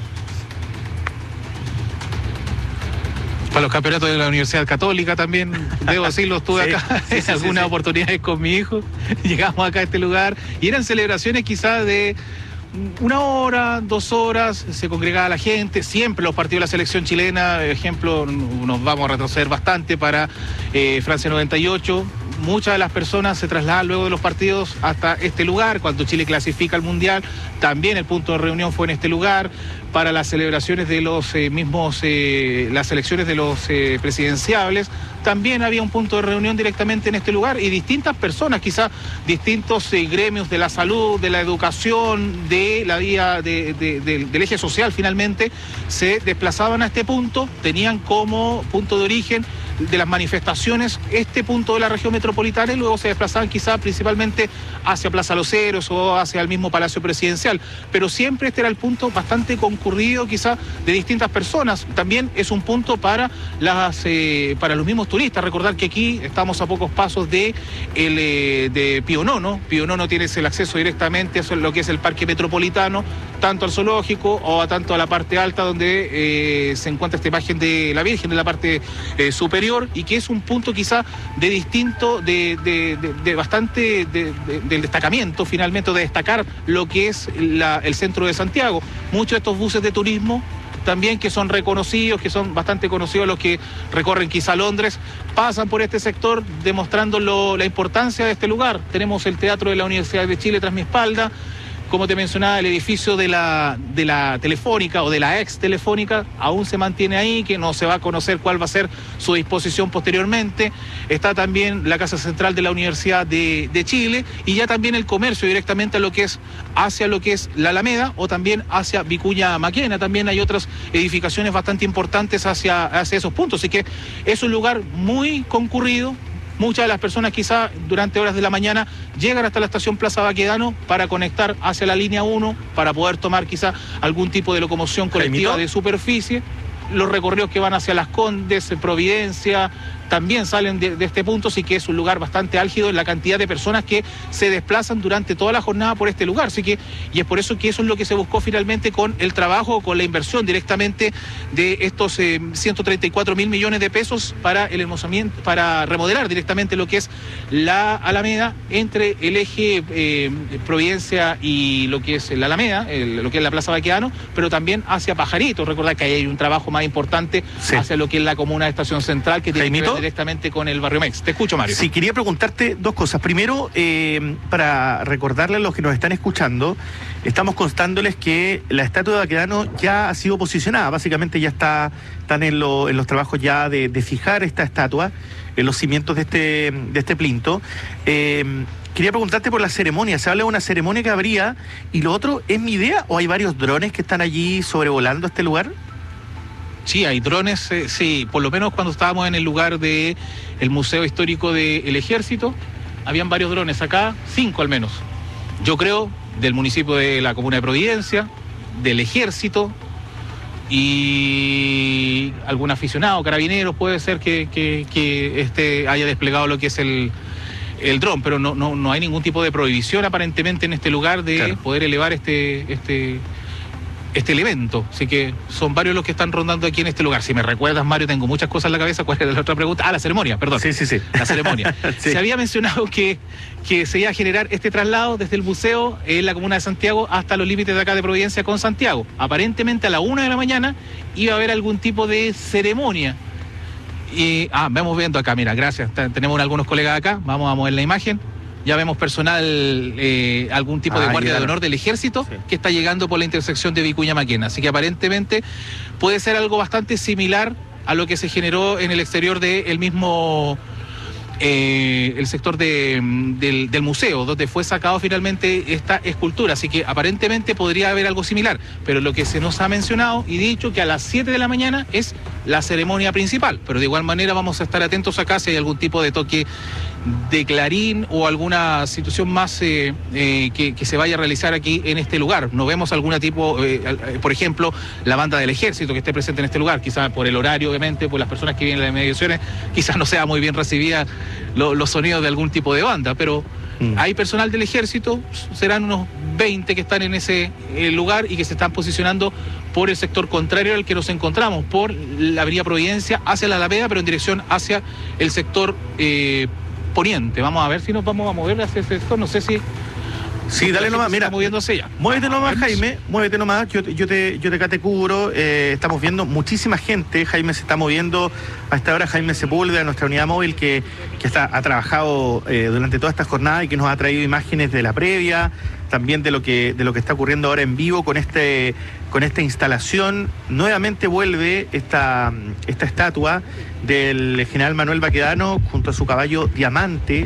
Para los campeonatos de la Universidad Católica también, debo decirlo, estuve acá en algunas oportunidades con mi hijo. Llegamos acá a este lugar y eran celebraciones quizás de 1 hora, 2 horas, se congregaba la gente. Siempre los partidos de la selección chilena, ejemplo, nos vamos a retroceder bastante para Francia 98. Muchas de las personas se trasladan luego de los partidos hasta este lugar. Cuando Chile clasifica al Mundial, también el punto de reunión fue en este lugar. Para las celebraciones de los las elecciones de los presidenciables, también había un punto de reunión directamente en este lugar, y distintas personas, quizás distintos gremios de la salud, de la educación, de la vía del eje social, finalmente se desplazaban a este punto. Tenían como punto de origen de las manifestaciones este punto de la región metropolitana, y luego se desplazaban quizás principalmente hacia Plaza Los Héroes o hacia el mismo Palacio Presidencial, pero siempre este era el punto bastante concurrido quizás de distintas personas. También es un punto para los mismos turistas. Recordar que aquí estamos a pocos pasos de Pío Nono. Pío Nono tienes el acceso directamente a lo que es el parque metropolitano, tanto al zoológico o tanto a la parte alta donde se encuentra esta imagen de la Virgen en la parte superior, y que es un punto quizá de distinto, de bastante del destacamiento finalmente, de destacar lo que es el centro de Santiago. Muchos de estos buses de turismo también, que son reconocidos, que son bastante conocidos, los que recorren quizá Londres, pasan por este sector demostrando la importancia de este lugar. Tenemos el Teatro de la Universidad de Chile tras mi espalda. Como te mencionaba, el edificio de la Telefónica o de la ex Telefónica aún se mantiene ahí, que no se va a conocer cuál va a ser su disposición posteriormente. Está también la Casa Central de la Universidad de Chile, y ya también el comercio directamente hacia lo que es la Alameda, o también hacia Vicuña Maquena. También hay otras edificaciones bastante importantes hacia esos puntos, así que es un lugar muy concurrido. Muchas de las personas quizá durante horas de la mañana llegan hasta la estación Plaza Baquedano para conectar hacia la línea 1, para poder tomar quizá algún tipo de locomoción colectiva de superficie. Los recorridos que van hacia Las Condes, Providencia, también salen de este punto, así que es un lugar bastante álgido en la cantidad de personas que se desplazan durante toda la jornada por este lugar. Así que, y es por eso que eso es lo que se buscó finalmente con el trabajo, con la inversión directamente de estos 134.000 millones de pesos para el hermosamiento, para remodelar directamente lo que es la Alameda entre el eje Providencia y lo que es la Alameda, lo que es la Plaza Baquedano, pero también hacia Pajarito. Recordad que ahí hay un trabajo más importante hacia lo que es la comuna de Estación Central, que tiene que ver directamente con el barrio Mex. Te escucho, Mario. Sí, quería preguntarte dos cosas. Primero, para recordarles a los que nos están escuchando, estamos constándoles que la estatua de Baquedano ya ha sido posicionada. Básicamente ya están en los trabajos ya de fijar esta estatua en los cimientos de este plinto. Quería preguntarte por la ceremonia. Se habla de una ceremonia que habría, y lo otro, ¿es mi idea o hay varios drones que están allí sobrevolando este lugar? Sí, hay drones, sí, por lo menos cuando estábamos en el lugar del Museo Histórico del Ejército, habían varios drones acá, 5 al menos. Yo creo, del municipio de la comuna de Providencia, del Ejército, y algún aficionado, carabineros, puede ser que haya desplegado lo que es el dron, pero no hay ningún tipo de prohibición aparentemente en este lugar de poder elevar este elemento. Así que son varios los que están rondando aquí en este lugar. Si me recuerdas, Mario, tengo muchas cosas en la cabeza. ¿Cuál era la otra pregunta? La ceremonia, perdón. Sí. La ceremonia. Sí. Se había mencionado que se iba a generar este traslado desde el buceo en la comuna de Santiago hasta los límites de acá de Providencia con Santiago. Aparentemente a la 1 de la mañana iba a haber algún tipo de ceremonia. Y vamos viendo acá, mira, gracias. Tenemos algunos colegas acá. Vamos a mover la imagen. Ya vemos personal, algún tipo de guardia de honor del Ejército que está llegando por la intersección de Vicuña Maquena. Así que aparentemente puede ser algo bastante similar a lo que se generó en el exterior del mismo el sector del museo, donde fue sacado finalmente esta escultura. Así que aparentemente podría haber algo similar, pero lo que se nos ha mencionado y dicho que a las 7 de la mañana es la ceremonia principal, pero de igual manera vamos a estar atentos acá si hay algún tipo de toque de clarín o alguna situación más que se vaya a realizar aquí en este lugar. No vemos alguna tipo, por ejemplo, la banda del Ejército que esté presente en este lugar, quizás por el horario, obviamente, por las personas que vienen en las mediaciones, quizás no sea muy bien recibida los sonidos de algún tipo de banda, pero hay personal del Ejército, serán unos 20 que están en ese lugar y que se están posicionando por el sector contrario al que nos encontramos, por la avenida Providencia hacia la Alameda, pero en dirección hacia el sector poniente. Vamos a ver si nos vamos a mover hacia ese sector, no sé si... Sí, dale nomás, mira, moviéndose ya. Muévete nomás, Jaime, muévete nomás, yo te cubro. Estamos viendo muchísima gente. Jaime se está moviendo a esta hora. Jaime Sepúlveda, nuestra unidad móvil que ha trabajado durante toda esta jornada y que nos ha traído imágenes de la previa, también de lo que está ocurriendo ahora en vivo con esta instalación. Nuevamente vuelve esta estatua del general Manuel Baquedano junto a su caballo Diamante.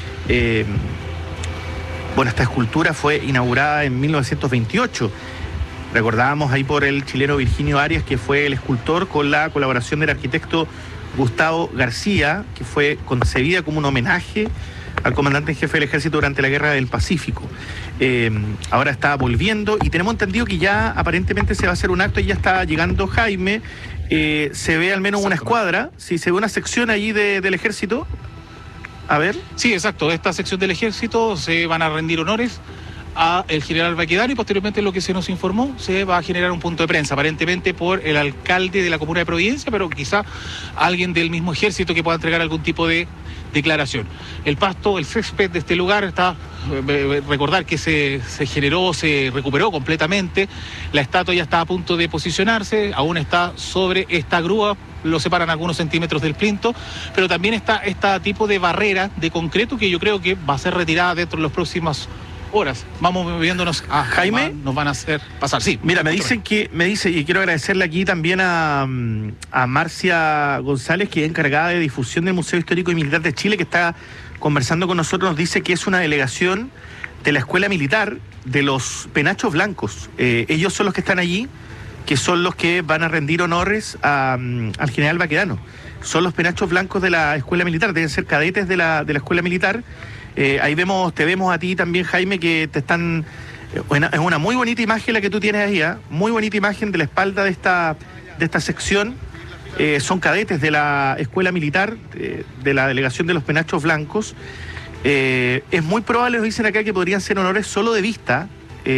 Bueno, esta escultura fue inaugurada en 1928. Recordábamos ahí por el chileno Virginio Arias, que fue el escultor, con la colaboración del arquitecto Gustavo García, que fue concebida como un homenaje al comandante en jefe del ejército durante la guerra del Pacífico. Ahora está volviendo y tenemos entendido que ya aparentemente se va a hacer un acto y ya está llegando Jaime. Se ve al menos una escuadra, sí, se ve una sección allí del ejército. A ver. Sí, exacto. Esta sección del ejército se van a rendir honores a el general Baquedano y posteriormente lo que se nos informó, se va a generar un punto de prensa, aparentemente por el alcalde de la comuna de Providencia, pero quizá alguien del mismo ejército que pueda entregar algún tipo de declaración. El pasto, el césped de este lugar está, recordar que se recuperó completamente, la estatua ya está a punto de posicionarse, aún está sobre esta grúa, lo separan algunos centímetros del plinto, pero también está este tipo de barrera de concreto que yo creo que va a ser retirada dentro de las próximas horas. Vamos moviéndonos a Jaime. Nos van a hacer pasar. Sí. Mira, me dice, y quiero agradecerle aquí también a Marcia González, que es encargada de difusión del Museo Histórico y Militar de Chile, que está conversando con nosotros, nos dice que es una delegación de la Escuela Militar de los Penachos Blancos. Ellos son los que están allí, que son los que van a rendir honores al general Baquedano. Son los Penachos Blancos de la Escuela Militar, deben ser cadetes de la Escuela Militar. Ahí te vemos a ti también, Jaime, que te están... es una muy bonita imagen la que tú tienes ahí, muy bonita imagen de la espalda de esta sección. Son cadetes de la Escuela Militar, de la Delegación de los Penachos Blancos. Es muy probable, nos dicen acá, que podrían ser honores solo de vista.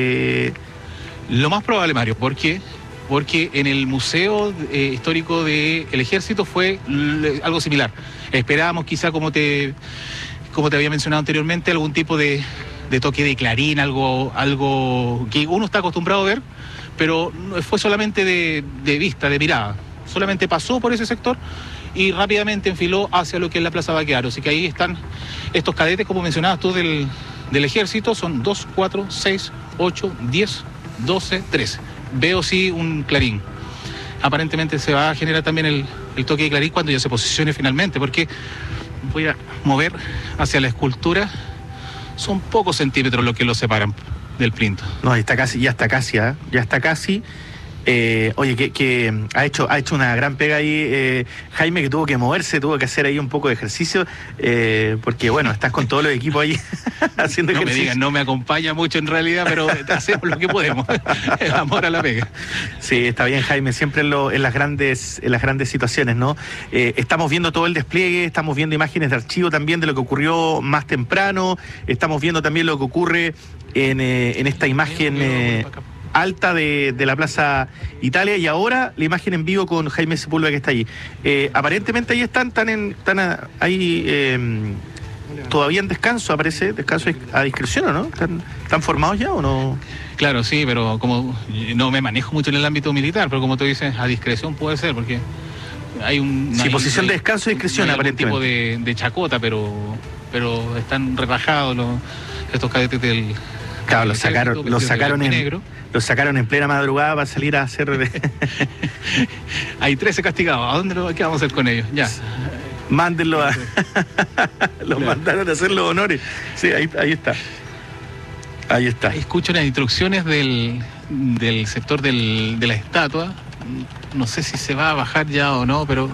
Lo más probable, Mario, ¿por qué? Porque en el Museo Histórico del Ejército fue algo similar. Esperábamos quizá, como te había mencionado anteriormente, algún tipo de toque de clarín, algo que uno está acostumbrado a ver, pero fue solamente de vista, de mirada. Solamente pasó por ese sector y rápidamente enfiló hacia lo que es la Plaza Baquedano. Así que ahí están estos cadetes, como mencionabas tú, del ejército. Son 2, 4, 6, 8, 10, 12, 13. Veo sí un clarín. Aparentemente se va a generar también el toque de clarín cuando ya se posicione finalmente, porque voy a mover hacia la escultura. Son pocos centímetros lo que lo separan del plinto. No, ya está casi. Oye, que ha hecho una gran pega ahí, Jaime, que tuvo que moverse, tuvo que hacer ahí un poco de ejercicio, porque bueno, estás con todos los equipos ahí haciendo ejercicio. No me digan, no me acompaña mucho en realidad, pero hacemos lo que podemos. El amor a la pega. Sí, está bien, Jaime, siempre en las grandes situaciones, ¿no? Estamos viendo todo el despliegue, estamos viendo imágenes de archivo también de lo que ocurrió más temprano, estamos viendo también lo que ocurre en esta imagen alta de la Plaza Italia, y ahora la imagen en vivo con Jaime Sepúlveda, que está allí. Aparentemente ahí están todavía en descanso, aparece, descanso a discreción, ¿o no? ¿Están formados ya o no? Claro, sí, pero como no me manejo mucho en el ámbito militar, pero como tú dices, a discreción puede ser, porque hay posición de descanso y discreción, aparentemente. Tipo de chacota, pero están relajados estos cadetes del... Claro, los sacaron en plena madrugada para salir a hacer... Hay 13 castigados. ¿A dónde qué vamos a hacer con ellos? Ya. Mándenlo a... Los mandaron a hacer los honores. Sí, ahí está. Ahí está. Escucho las instrucciones del sector de la estatua. No sé si se va a bajar ya o no, pero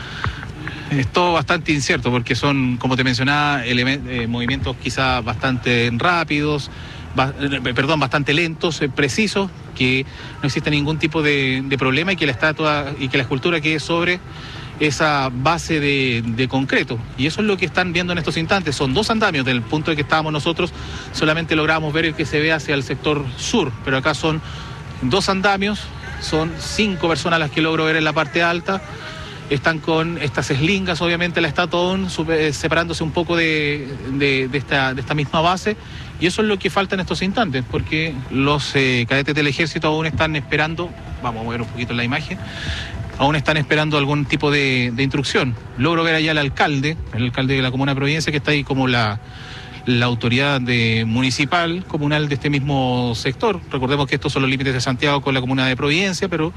es todo bastante incierto, porque son, como te mencionaba, movimientos quizá bastante rápidos, bastante lentos, precisos, que no existe ningún tipo de problema, y que la estatua y que la escultura quede sobre esa base de concreto. Y eso es lo que están viendo en estos instantes. Son 2 andamios. Del punto en que estábamos nosotros solamente lográbamos ver el que se ve hacia el sector sur, pero acá son 2 andamios, son 5 personas las que logro ver en la parte alta. Están con estas eslingas, obviamente, la estatua aún separándose un poco de esta misma base, y eso es lo que falta en estos instantes, porque los cadetes del ejército aún están esperando, vamos a mover un poquito la imagen, aún están esperando algún tipo de instrucción. Logro ver allá el alcalde de la comuna de Providencia, que está ahí como la autoridad municipal, comunal de este mismo sector. Recordemos que estos son los límites de Santiago con la comuna de Providencia, pero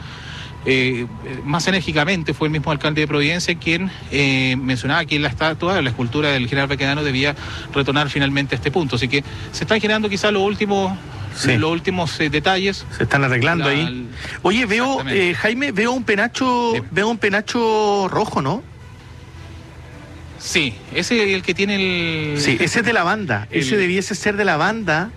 más enérgicamente fue el mismo alcalde de Providencia quien mencionaba que la escultura del general Baquedano debía retornar finalmente a este punto. Así que se están generando quizás los últimos detalles. Se están arreglando ahí. Oye, Jaime, veo un penacho rojo, ¿no? Sí, ese es el que tiene el... Sí, ese es de la banda. Ese debiese ser de la banda.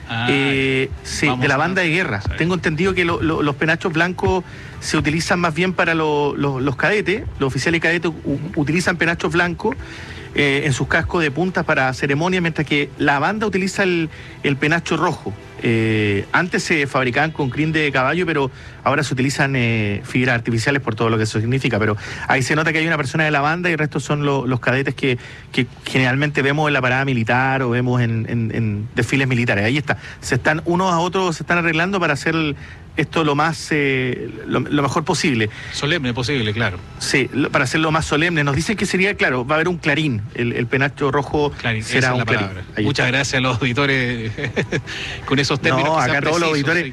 Sí, de la banda de guerra. Tengo entendido que los penachos blancos se utilizan más bien para los cadetes. Los oficiales cadetes utilizan penachos blancos en sus cascos de puntas para ceremonias, mientras que la banda utiliza el penacho rojo. Antes se fabricaban con crin de caballo, pero ahora se utilizan fibras artificiales por todo lo que eso significa. Pero ahí se nota que hay una persona de la banda y el resto son los cadetes que generalmente vemos en la parada militar o vemos en desfiles militares. Ahí está. Unos a otros se están arreglando para hacer esto lo más lo mejor posible. Solemne posible, claro. Sí, para hacerlo más solemne. Nos dicen que sería, claro, va a haber un clarín. El penacho rojo clarín, será un clarín. Muchas gracias a los auditores con esos términos. No, acá todos los auditores...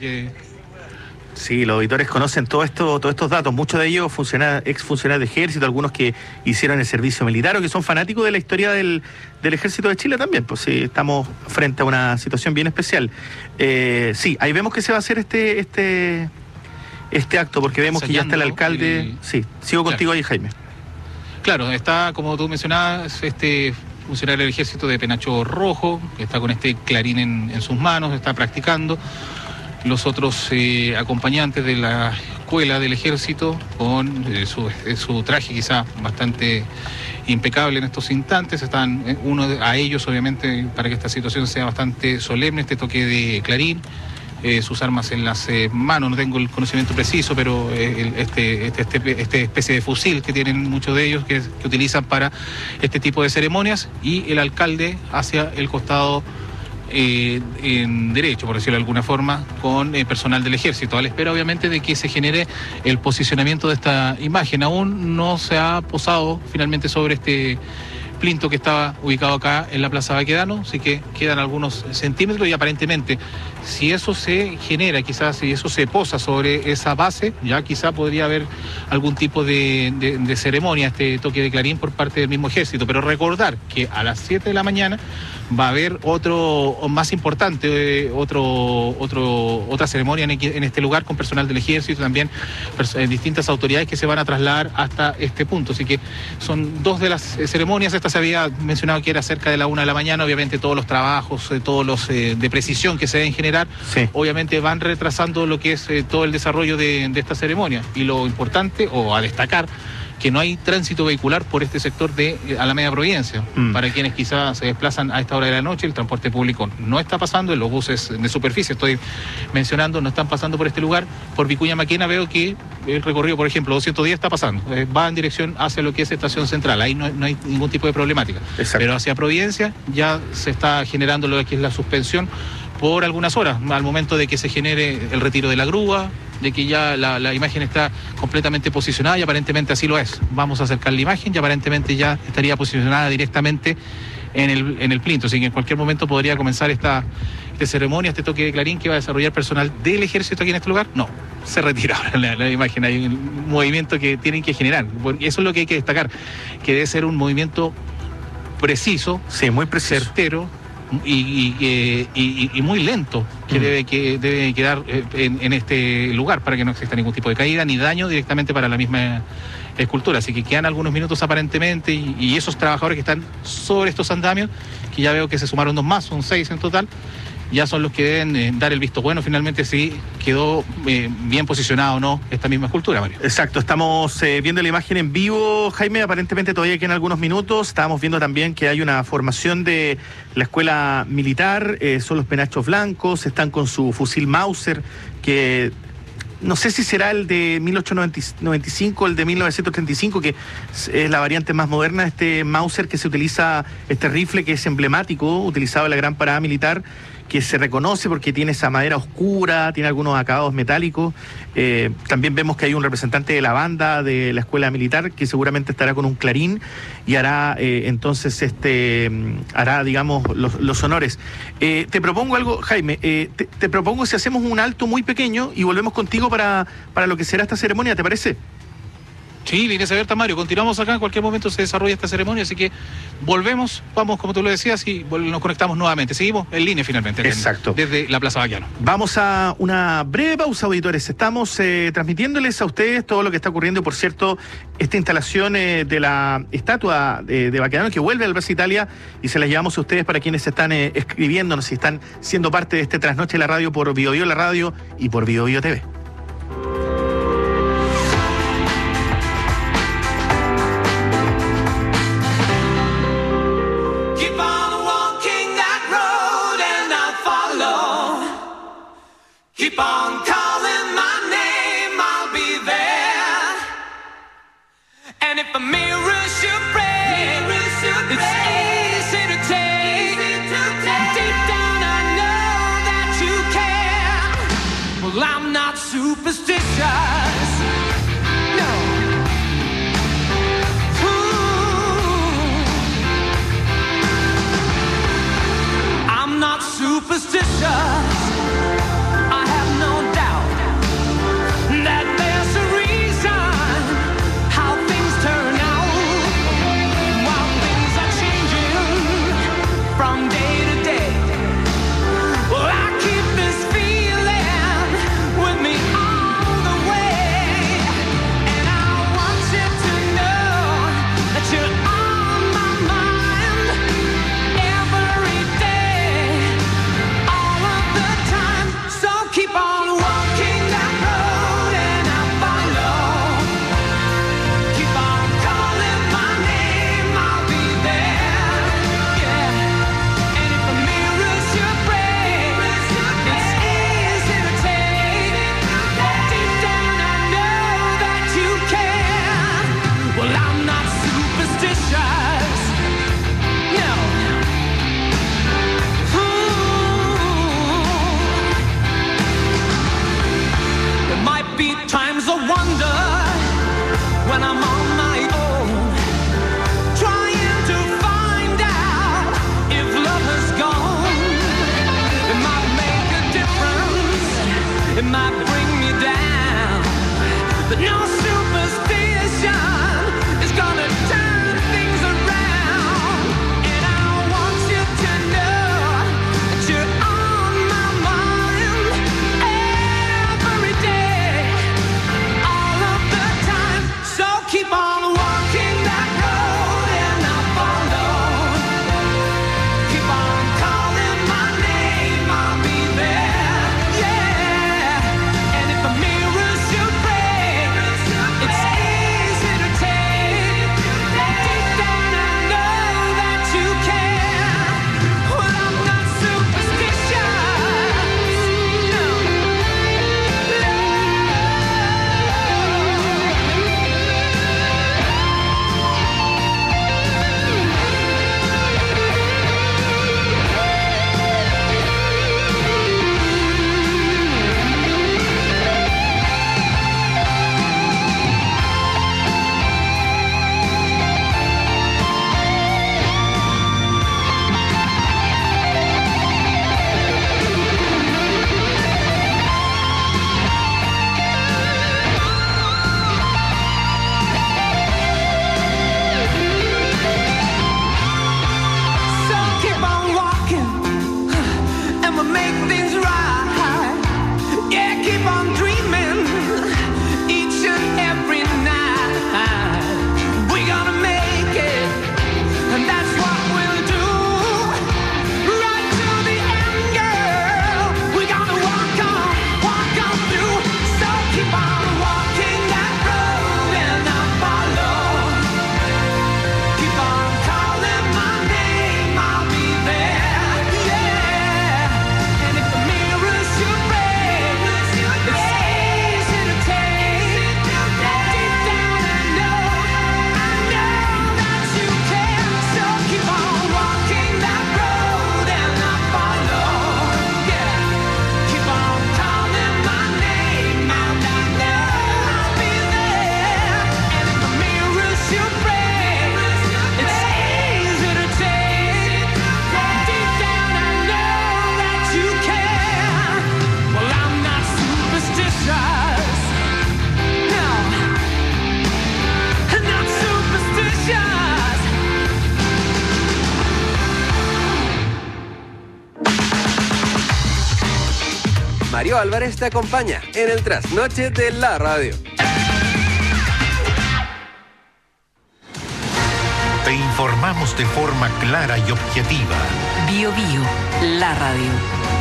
Sí, los auditores conocen todos estos datos, muchos de ellos ex funcionarios de ejército, algunos que hicieron el servicio militar o que son fanáticos de la historia del ejército de Chile también, pues sí, estamos frente a una situación bien especial. Sí, ahí vemos que se va a hacer este acto, porque vemos que ya está el alcalde. Sí, sigo contigo ahí, Jaime. Claro, está, como tú mencionabas, funcionario del ejército de penacho rojo, que está con este clarín en sus manos, está practicando. Los otros acompañantes de la escuela del ejército con su traje quizá bastante impecable en estos instantes, están a ellos obviamente para que esta situación sea bastante solemne, este toque de clarín, sus armas en las manos, no tengo el conocimiento preciso, pero este especie de fusil que tienen muchos de ellos que utilizan para este tipo de ceremonias, y el alcalde hacia el costado en derecho, por decirlo de alguna forma, con personal del ejército, a la espera obviamente de que se genere el posicionamiento de esta imagen. Aún no se ha posado finalmente sobre este plinto que estaba ubicado acá en la Plaza Baquedano, así que quedan algunos centímetros y aparentemente si eso se genera, quizás si eso se posa sobre esa base, ya quizá podría haber algún tipo de ceremonia, este toque de clarín por parte del mismo ejército, pero recordar que a las 7 de la mañana va a haber otro más importante, otra ceremonia en este lugar con personal del ejército, también distintas autoridades que se van a trasladar hasta este punto. Así que son dos de las ceremonias. Esta se había mencionado que era cerca de la 1 de la mañana. Obviamente todos los trabajos, todos los de precisión que se deben generar, sí, obviamente van retrasando lo que es todo el desarrollo de esta ceremonia. Y lo importante, o a destacar, que no hay tránsito vehicular por este sector de Alameda Providencia. Para quienes quizás se desplazan a esta hora de la noche, el transporte público no está pasando, en los buses de superficie estoy mencionando, no están pasando por este lugar. Por Vicuña Maquena veo que el recorrido, por ejemplo, 210 está pasando, va en dirección hacia lo que es Estación Central, ahí no hay ningún tipo de problemática. Exacto. Pero hacia Providencia ya se está generando lo que es la suspensión por algunas horas, al momento de que se genere el retiro de la grúa, de que ya la imagen está completamente posicionada, y aparentemente así lo es. Vamos a acercar la imagen y aparentemente ya estaría posicionada directamente en el plinto, así que en cualquier momento podría comenzar esta ceremonia, este toque de clarín que va a desarrollar personal del ejército aquí en este lugar. No, se retira ahora la imagen, hay un movimiento que tienen que generar, porque eso es lo que hay que destacar, que debe ser un movimiento preciso, sí, muy preciso, certero, y muy lento, que debe quedar en este lugar para que no exista ningún tipo de caída ni daño directamente para la misma escultura. Así que quedan algunos minutos aparentemente, y esos trabajadores que están sobre estos andamios, que ya veo que se sumaron 2 más, son 6 en total, ya son los que deben dar el visto bueno finalmente si quedó bien posicionada o no esta misma escultura, Mario. Exacto, estamos viendo la imagen en vivo, Jaime, aparentemente todavía quedan algunos minutos. Estábamos viendo también que hay una formación de la escuela militar, son los penachos blancos, están con su fusil Mauser, que no sé si será el de 1895 o el de 1935, que es la variante más moderna, este Mauser que se utiliza, este rifle que es emblemático, utilizado en la gran parada militar, que se reconoce porque tiene esa madera oscura, tiene algunos acabados metálicos. También vemos que hay un representante de la banda de la escuela militar que seguramente estará con un clarín y hará entonces hará, digamos, los honores. Te propongo algo, Jaime, te propongo si hacemos un alto muy pequeño y volvemos contigo para lo que será esta ceremonia, ¿te parece? Sí, líneas abiertas, Mario. Continuamos acá, en cualquier momento se desarrolla esta ceremonia, así que volvemos, vamos, como tú lo decías, y nos conectamos nuevamente. Seguimos en línea finalmente. Exacto. Desde la Plaza Baqueano. Vamos a una breve pausa, auditores. Estamos transmitiéndoles a ustedes todo lo que está ocurriendo. Por cierto, esta instalación de la estatua de Baqueano que vuelve al Plaza Italia, y se las llevamos a ustedes para quienes están escribiéndonos y están siendo parte de este Trasnoche de la Radio por Bio Bio la Radio y por Bio Bio TV. Keep on calling my name, I'll be there. And if a mirror should break, it's easy to take. Deep down I know that you care. Well, I'm not superstitious. No. Ooh. I'm not superstitious. Way. Mario Álvarez te acompaña en el trasnoche de la radio. Te informamos de forma clara y objetiva. Bio Bio, la radio.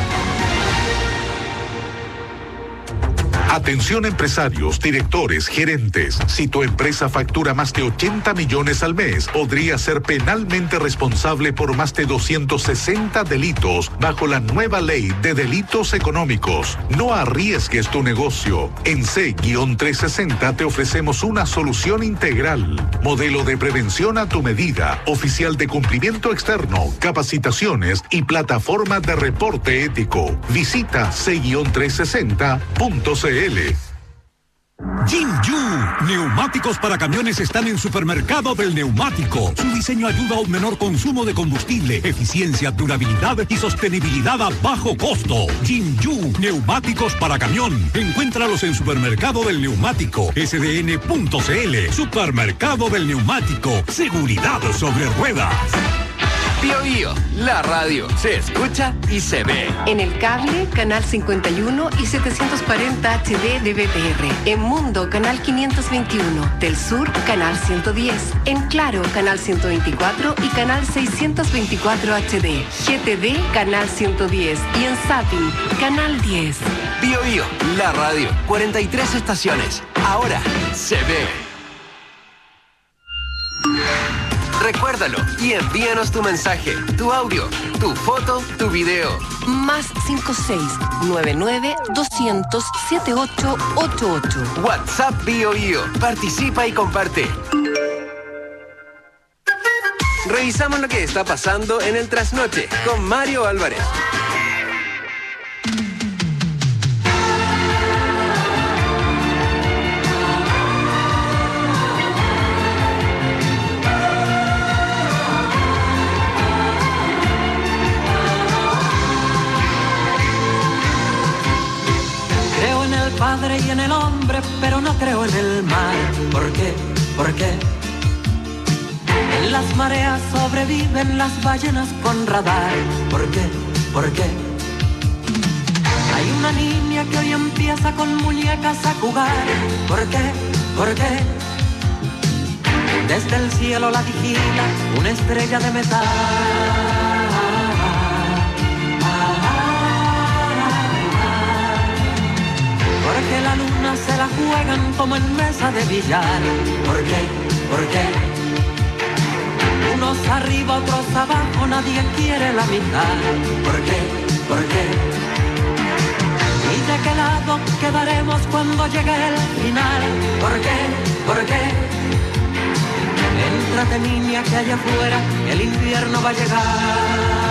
Atención empresarios, directores, gerentes. Si tu empresa factura más de 80 millones al mes, podría ser penalmente responsable por más de 260 delitos bajo la nueva ley de delitos económicos. No arriesgues tu negocio. En C-360 te ofrecemos una solución integral. Modelo de prevención a tu medida, oficial de cumplimiento externo, capacitaciones y plataforma de reporte ético. Visita C-360.cl. Jinju, neumáticos para camiones están en Supermercado del Neumático. Su diseño ayuda a un menor consumo de combustible, eficiencia, durabilidad y sostenibilidad a bajo costo. Jinju, neumáticos para camión. Encuéntralos en Supermercado del Neumático, sdn.cl. Supermercado del Neumático, seguridad sobre ruedas. Bio Bio, la radio, se escucha y se ve. En el cable, canal 51 y 740 HD de BTR. En Mundo, canal 521. Del Sur, canal 110. En Claro, canal 124 y canal 624 HD. GTD, canal 110. Y en Zapping, canal 10. Bio Bio, la radio, 43 estaciones. Ahora se ve. Recuérdalo y envíanos tu mensaje, tu audio, tu foto, tu video. Más 56-99-200-7888. WhatsApp Bio Bio. Participa y comparte. Revisamos lo que está pasando en el trasnoche con Mario Álvarez. Padre y en el hombre, pero no creo en el mal. ¿Por qué? ¿Por qué? En las mareas sobreviven las ballenas con radar. ¿Por qué? ¿Por qué? Hay una niña que hoy empieza con muñecas a jugar. ¿Por qué? ¿Por qué? Desde el cielo la vigila una estrella de metal. Porque la luna se la juegan como en mesa de billar. ¿Por qué? ¿Por qué? Unos arriba, otros abajo, nadie quiere la mitad. ¿Por qué? ¿Por qué? ¿Y de qué lado quedaremos cuando llegue el final? ¿Por qué? ¿Por qué? Éntrate, niña, que allá afuera el invierno va a llegar.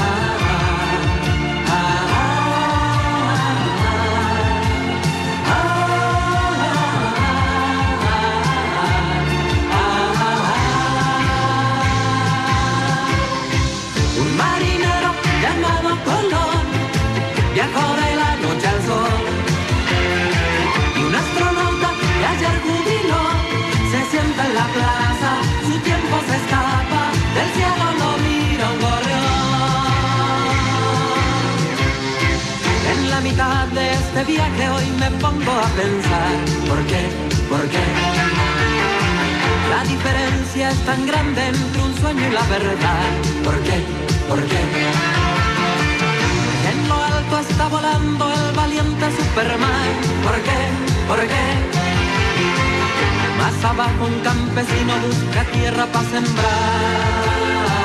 Viajó de la noche al sol y un astronauta que ayer jubiló se sienta en la plaza, su tiempo se escapa, del cielo lo mira un gorrión. En la mitad de este viaje hoy me pongo a pensar, ¿por qué? ¿Por qué? La diferencia es tan grande entre un sueño y la verdad. ¿Por qué? ¿Por qué? En lo alto está volando el valiente Superman. ¿Por qué? ¿Por qué? Más abajo un campesino busca tierra para sembrar.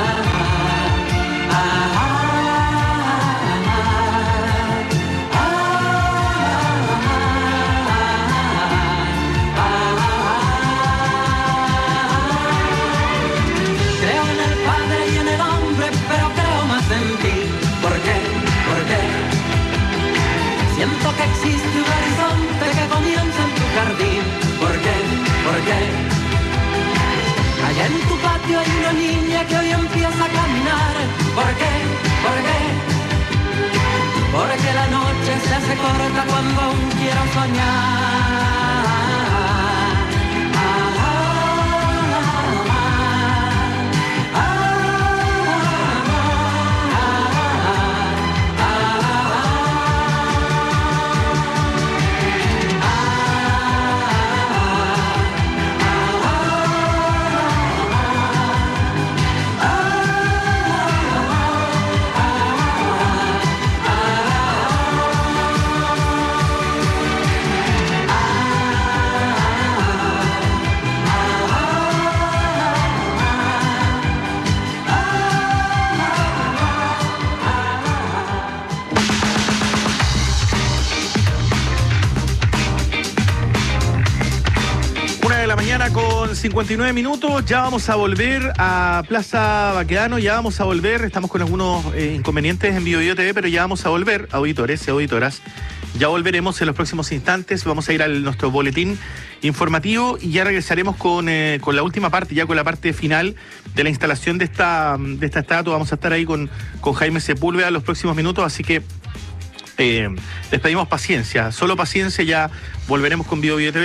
Creo en el Padre y en el hombre, pero creo más en ti. ¿Por qué? ¿Por qué? Siento que existe un horizonte que comienza en tu jardín. ¿Por qué? ¿Por qué? Allá en tu patio hay una niña que hoy empieza a caminar. ¿Por qué? ¿Por qué? Porque la noche se hace corta cuando aún quiero soñar. la mañana con 59 minutos. Ya vamos a volver a Plaza Baquedano, ya vamos a volver. Estamos con algunos inconvenientes en Bio TV, pero ya vamos a volver, auditores y auditoras. Ya volveremos en los próximos instantes. Vamos a ir a nuestro boletín informativo y ya regresaremos con la última parte, ya con la parte final de la instalación de esta estatua. Vamos a estar ahí con Jaime Sepúlveda en los próximos minutos, así que les pedimos paciencia, solo paciencia, ya volveremos con Bio TV.